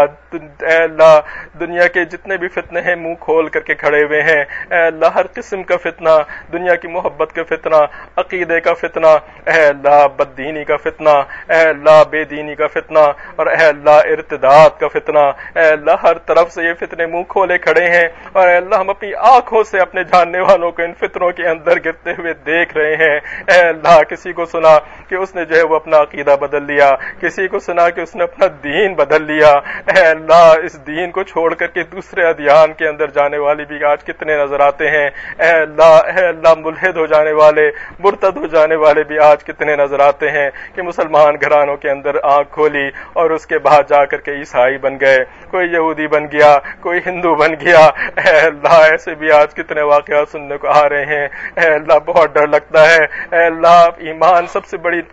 اللہ دنیا کے جتنے بھی فتنے ہیں منہ کھول کر کے کھڑے ہوئے ہیں. اے اللہ ہر قسم کا فتنہ، دنیا کی محبت کا فتنہ، عقیدے کا فتنہ، اے اللہ بد دینی کا فتنہ، اے اللہ بے دینی کا فتنہ، اور اے اللہ ارتداد کا فتنہ. اے اللہ ہر طرف سے یہ فتنے منہ کھولے کھڑے ہیں اور اے اللہ ہم اپنی آنکھوں سے اپنے جاننے والوں کو ان فتنوں کے اندر گرتے ہوئے دیکھ رہے ہیں. اے اللہ کسی کو سنا کہ اس نے جو ہے وہ اپنا عقیدہ بدل لیا، کسی کو سنا کہ اس نے اپنا دین بدل لیا. اے اللہ اس دین کو چھوڑ کر کے دوسرے ادیان کے اندر جانے والے بھی آج کتنے نظر آتے ہیں. اے اللہ ملحد ہو جانے والے، مرتد ہو جانے والے بھی آج کتنے نظر آتے ہیں کہ مسلمان گھرانوں کے اندر آنکھ کھولی اور اس کے بعد جا کر کے عیسائی بن گئے، کوئی یہودی بن گیا، کوئی ہندو بن گیا. اے اللہ ایسے بھی آج کتنے واقعات سننے کو آ رہے ہیں. اے اللہ بہت ڈر لگتا ہے. اے اللہ ایمان سب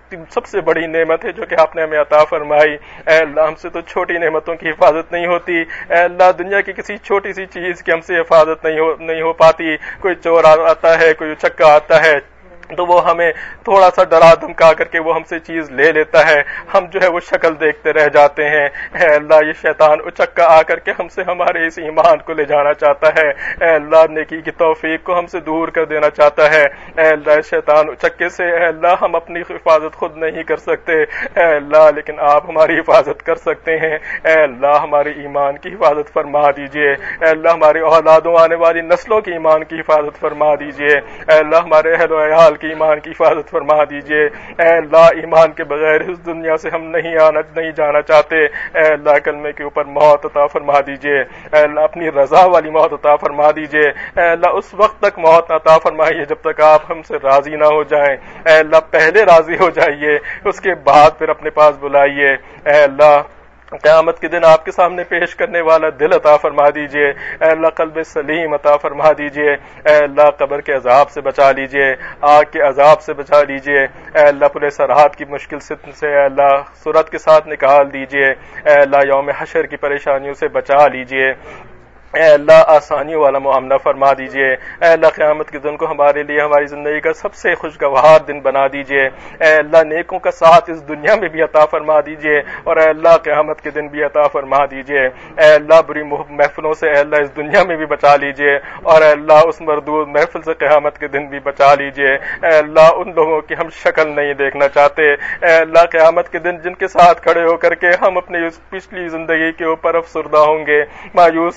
سے بڑی نعمت ہے جو کہ آپ نے ہمیں عطا فرمائی. اے اللہ ہم سے تو چھوٹی نعمتوں کی حفاظت نہیں ہوتی. اے اللہ دنیا کی کسی چھوٹی سی چیز کی ہم سے حفاظت نہیں ہو پاتی. کوئی چور آتا ہے، کوئی چکا آتا ہے تو وہ ہمیں تھوڑا سا ڈرا دھمکا کر کے وہ ہم سے چیز لے لیتا ہے، ہم جو ہے وہ شکل دیکھتے رہ جاتے ہیں. اے اللہ یہ شیطان اچکا آ کر کے ہم سے ہمارے اس ایمان کو لے جانا چاہتا ہے. اے اللہ نیکی کی توفیق کو ہم سے دور کر دینا چاہتا ہے. اے اللہ شیطان اچکے سے اے اللہ ہم اپنی حفاظت خود نہیں کر سکتے. اے اللہ لیکن آپ ہماری حفاظت کر سکتے ہیں. اے اللہ ہمارے ایمان کی حفاظت فرما دیجئے. اے اللہ ہماری اولادوں آنے والی نسلوں کی ایمان کی حفاظت فرما دیجئے. اے اللہ ہمارے اہل و عیال کی ایمان کی حفاظت فرما دیجئے. اے اللہ ایمان کے بغیر اس دنیا سے ہم نہیں جانا چاہتے. اے اللہ کلمے کے اوپر موت عطا فرما دیجئے. اے اللہ اپنی رضا والی موت عطا فرما دیجئے. اے اللہ اس وقت تک موت عطا فرمائیے جب تک آپ ہم سے راضی نہ ہو جائیں. اے اللہ پہلے راضی ہو جائیے، اس کے بعد پھر اپنے پاس بلائیے. اے اللہ قیامت کے دن آپ کے سامنے پیش کرنے والا دل عطا فرما دیجئے. اے اللہ قلب سلیم عطا فرما دیجئے. اے اللہ قبر کے عذاب سے بچا لیجئے، آگ کے عذاب سے بچا لیجئے. اے اللہ پورے سرحد کی مشکل سے اے اللہ سرعت کے ساتھ نکال دیجئے. اے اللہ یوم حشر کی پریشانیوں سے بچا لیجئے. اے اللہ آسانیوں والا معاملہ فرما دیجئے. اے اللہ قیامت کے دن کو ہمارے لیے ہماری زندگی کا سب سے خوشگوار دن بنا دیجئے. اے اللہ نیکوں کا ساتھ اس دنیا میں بھی عطا فرما دیجئے اور اے اللہ قیامت کے دن بھی عطا فرما دیجئے. اے اللہ بری محفلوں سے اے اللہ اس دنیا میں بھی بچا لیجئے اور اے اللہ اس مردود محفل سے قیامت کے دن بھی بچا لیجئے. اے اللہ ان لوگوں کی ہم شکل نہیں دیکھنا چاہتے. اے اللہ قیامت کے دن جن کے ساتھ کھڑے ہو کر کے ہم اپنی اس پچھلی زندگی کے اوپر افسردہ ہوں گے، مایوس ہوں گے.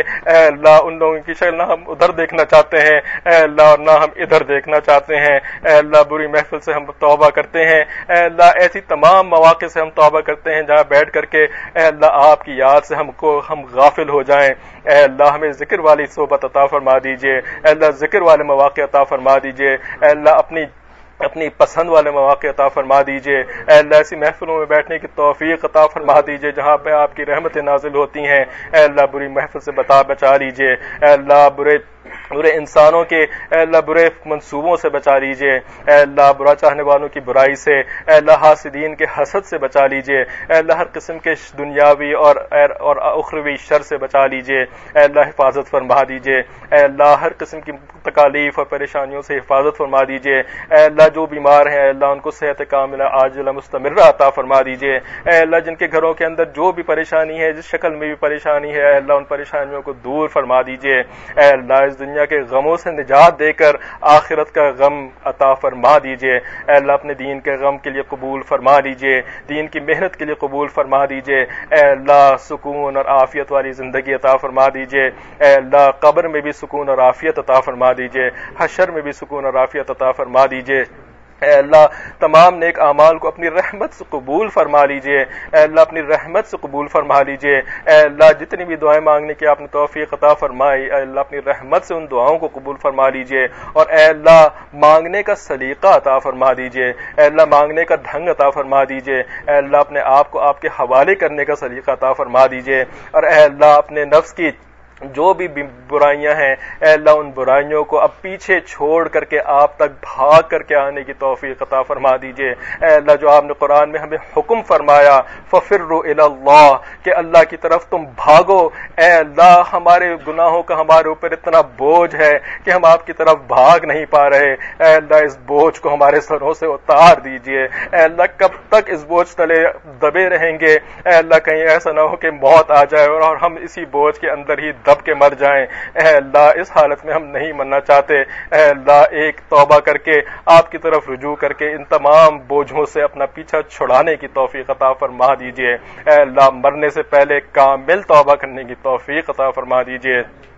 اے اللہ ان لوگوں کی شکل نہ ہم ادھر دیکھنا چاہتے ہیں اے اللہ، اور نہ ہم ادھر دیکھنا چاہتے ہیں اے اللہ، بری محفل سے ہم توبہ کرتے ہیں اے اللہ، ایسی تمام مواقع سے ہم توبہ کرتے ہیں جہاں بیٹھ کر کے اے اللہ آپ کی یاد سے ہم غافل ہو جائیں اے اللہ، ہمیں ذکر والی صحبت عطا فرما دیجئے اے اللہ، ذکر والے مواقع عطا فرما دیجئے اے اللہ، اپنی پسند والے مواقع عطا فرما دیجئے اے اللہ، ایسی محفلوں میں بیٹھنے کی توفیق عطا فرما دیجئے جہاں پہ آپ کی رحمتیں نازل ہوتی ہیں اے اللہ، بری محفل سے بچا لیجئے اے اللہ، برے انسانوں کے اے اللہ برے منصوبوں سے بچا لیجئے اے اللہ، برا چاہنے والوں کی برائی سے اے اللہ، حاسدین کے حسد سے بچا لیجئے اے اللہ، ہر قسم کے دنیاوی اور اخروی شر سے بچا لیجئے اے اللہ، حفاظت فرما دیجئے اے اللہ، ہر قسم کی تکالیف اور پریشانیوں سے حفاظت فرما دیجئے اے اللہ، جو بیمار ہیں اے اللہ ان کو صحت کاملہ عاجلہ مستمرہ عطا فرما دیجئے اے اللہ، جن کے گھروں کے اندر جو بھی پریشانی ہے، جس شکل میں بھی پریشانی ہے اے اللہ، ان پریشانیوں کو دور فرما دیجئے اے اللہ، اس دنیا کے غموں سے نجات دے کر آخرت کا غم عطا فرما دیجئے اے اللہ، اپنے دین کے غم کے لیے قبول فرما دیجئے، دین کی محنت کے لیے قبول فرما دیجئے اے اللہ، سکون اور عافیت والی زندگی عطا فرما دیجئے اے اللہ، قبر میں بھی سکون اور عافیت عطا فرما دیجئے، حشر میں بھی سکون اور عافیت عطا فرما دیجئے اے اللہ، تمام نیک اعمال کو اپنی رحمت سے قبول فرما لیجئے اے اللہ، اپنی رحمت سے قبول فرما لیجئے اے اللہ، جتنی بھی دعائیں مانگنے کی آپ نے توفیق عطا فرمائی اے اللہ، اپنی رحمت سے ان دعاؤں کو قبول فرما لیجئے، اور اے اللہ مانگنے کا سلیقہ عطا فرما دیجئے اے اللہ، مانگنے کا ڈھنگ عطا فرما دیجئے اے اللہ، اپنے آپ کو آپ کے حوالے کرنے کا سلیقہ عطا فرما دیجئے، اور اے اللہ اپنے نفس کی جو بھی برائیاں ہیں اے اللہ، ان برائیوں کو اب پیچھے چھوڑ کر کے آپ تک بھاگ کر کے آنے کی توفیق عطا فرما دیجئے اے اللہ، جو آپ نے قرآن میں ہمیں حکم فرمایا فَفِرُّوا إِلَى اللَّهِ کہ اللہ کی طرف تم بھاگو اے اللہ، ہمارے گناہوں کا ہمارے اوپر اتنا بوجھ ہے کہ ہم آپ کی طرف بھاگ نہیں پا رہے اے اللہ، اس بوجھ کو ہمارے سروں سے اتار دیجئے اے اللہ، کب تک اس بوجھ تلے دبے رہیں گے اے اللہ، کہیں ایسا نہ ہو کہ موت آ جائے اور ہم اسی بوجھ کے اندر ہی دب کے مر جائیں اے اللہ، اس حالت میں ہم نہیں مرنا چاہتے اے اللہ، ایک توبہ کر کے آپ کی طرف رجوع کر کے ان تمام بوجھوں سے اپنا پیچھا چھڑانے کی توفیق عطا فرما دیجئے اے اللہ، مرنے سے پہلے کامل توبہ کرنے کی توفیق عطا فرما دیجئے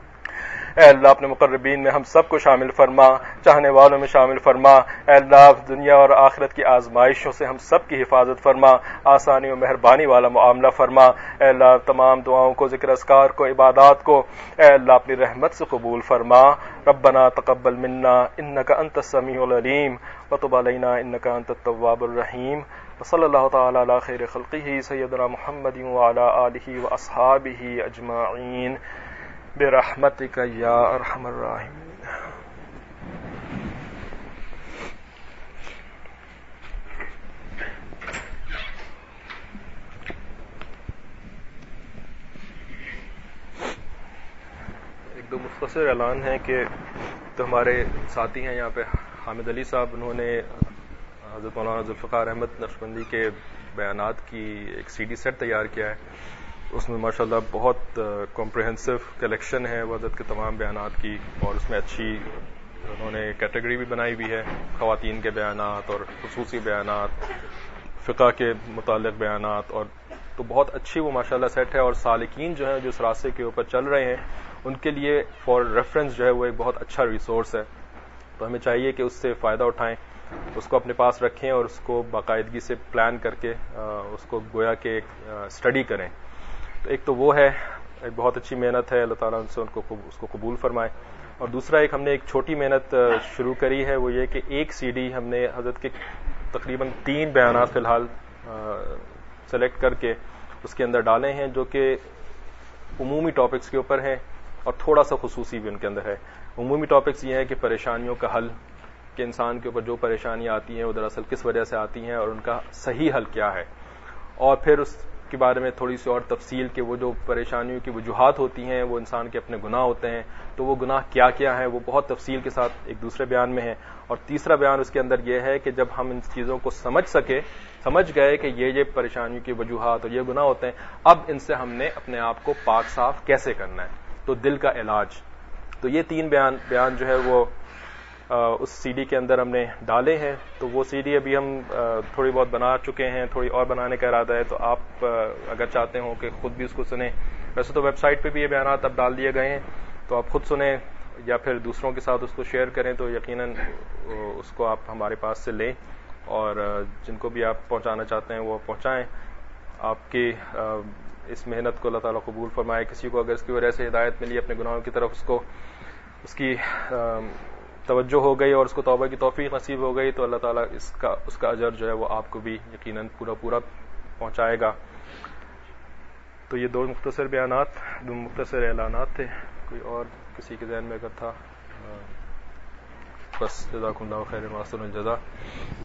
اے اللہ، اپنے مقربین میں ہم سب کو شامل فرما، چاہنے والوں میں شامل فرما اے اللہ، دنیا اور آخرت کی آزمائشوں سے ہم سب کی حفاظت فرما، آسانی و مہربانی والا معاملہ فرما اے اللہ، تمام دعاؤں کو، ذکر اذکار کو، عبادات کو اے اللہ اپنی رحمت سے قبول فرما، ربنا تقبل منا انک انت السمیع العلیم وتب علینا انک انت التواب الرحیم، وصلی اللہ تعالی علی خیر خلقہ سیدنا محمد وعلی آلہ واصحابہ اجمعین برحمتک یا ارحم الراحمین۔ ایک دو مختصر اعلان ہے کہ تو ہمارے ساتھی ہیں یہاں پہ حامد علی صاحب، انہوں نے حضرت مولانا ذوالفقار احمد نقشبندی کے بیانات کی ایک سی ڈی سیٹ تیار کیا ہے، اس میں ماشاءاللہ بہت کمپریہنسو کلیکشن ہے حضرت کے تمام بیانات کی، اور اس میں اچھی انہوں نے کیٹیگری بھی بنائی ہوئی ہے، خواتین کے بیانات اور خصوصی بیانات، فقہ کے متعلق بیانات، اور تو بہت اچھی وہ ماشاءاللہ سیٹ ہے، اور سالکین جو ہیں جو اس راستے کے اوپر چل رہے ہیں ان کے لیے فار ریفرنس جو ہے وہ ایک بہت اچھا ریسورس ہے، تو ہمیں چاہیے کہ اس سے فائدہ اٹھائیں، اس کو اپنے پاس رکھیں اور اس کو باقاعدگی سے پلان کر کے اس کو گویا کہ اسٹڈی کریں۔ تو ایک تو وہ ہے، ایک بہت اچھی محنت ہے، اللہ تعالیٰ ان سے اس کو قبول فرمائے، اور دوسرا ایک ہم نے ایک چھوٹی محنت شروع کری ہے، وہ یہ کہ ایک سی ڈی ہم نے حضرت کے تقریباً 3 بیانات فی الحال سلیکٹ کر کے اس کے اندر ڈالے ہیں، جو کہ عمومی ٹاپکس کے اوپر ہیں اور تھوڑا سا خصوصی بھی ان کے اندر ہے۔ عمومی ٹاپکس یہ ہیں کہ پریشانیوں کا حل، کہ انسان کے اوپر جو پریشانیاں آتی ہیں وہ دراصل کس وجہ سے آتی ہیں اور ان کا صحیح حل کیا ہے، اور پھر اس کے بارے میں تھوڑی سی اور تفصیل کہ وہ جو پریشانیوں کی وجوہات ہوتی ہیں وہ انسان کے اپنے گناہ ہوتے ہیں، تو وہ گناہ کیا کیا ہیں وہ بہت تفصیل کے ساتھ ایک دوسرے بیان میں ہے، اور تیسرا بیان اس کے اندر یہ ہے کہ جب ہم ان چیزوں کو سمجھ گئے کہ یہ پریشانیوں کی وجوہات اور یہ گناہ ہوتے ہیں، اب ان سے ہم نے اپنے آپ کو پاک صاف کیسے کرنا ہے، تو دل کا علاج، تو یہ 3 بیان جو ہے وہ اس سی ڈی کے اندر ہم نے ڈالے ہیں. تو وہ سی ڈی ابھی ہم تھوڑی بہت بنا چکے ہیں, تھوڑی اور بنانے کا ارادہ ہے. تو آپ اگر چاہتے ہوں کہ خود بھی اس کو سنیں, ویسے تو ویب سائٹ پہ بھی یہ بیانات اب ڈال دیے گئے ہیں, تو آپ خود سنیں یا پھر دوسروں کے ساتھ اس کو شیئر کریں, تو یقیناً اس کو آپ ہمارے پاس سے لیں, اور جن کو بھی آپ پہنچانا چاہتے ہیں وہ پہنچائیں. آپ کی اس محنت کو اللہ تعالیٰ قبول فرمائے. کسی کو اگر اس کی وجہ سے ہدایت ملی اپنے گناہوں کی طرف, اس کی توجہ ہو گئی اور اس کو توبہ کی توفیق نصیب ہو گئی, تو اللہ تعالیٰ اس کا اجر جو ہے وہ آپ کو بھی یقیناً پورا پہنچائے گا. تو یہ 2 مختصر بیانات, 2 مختصر اعلانات تھے. کوئی اور کسی کے ذہن میں اگر تھا, بس جزاکم اللہ خیر و احسن الجزا.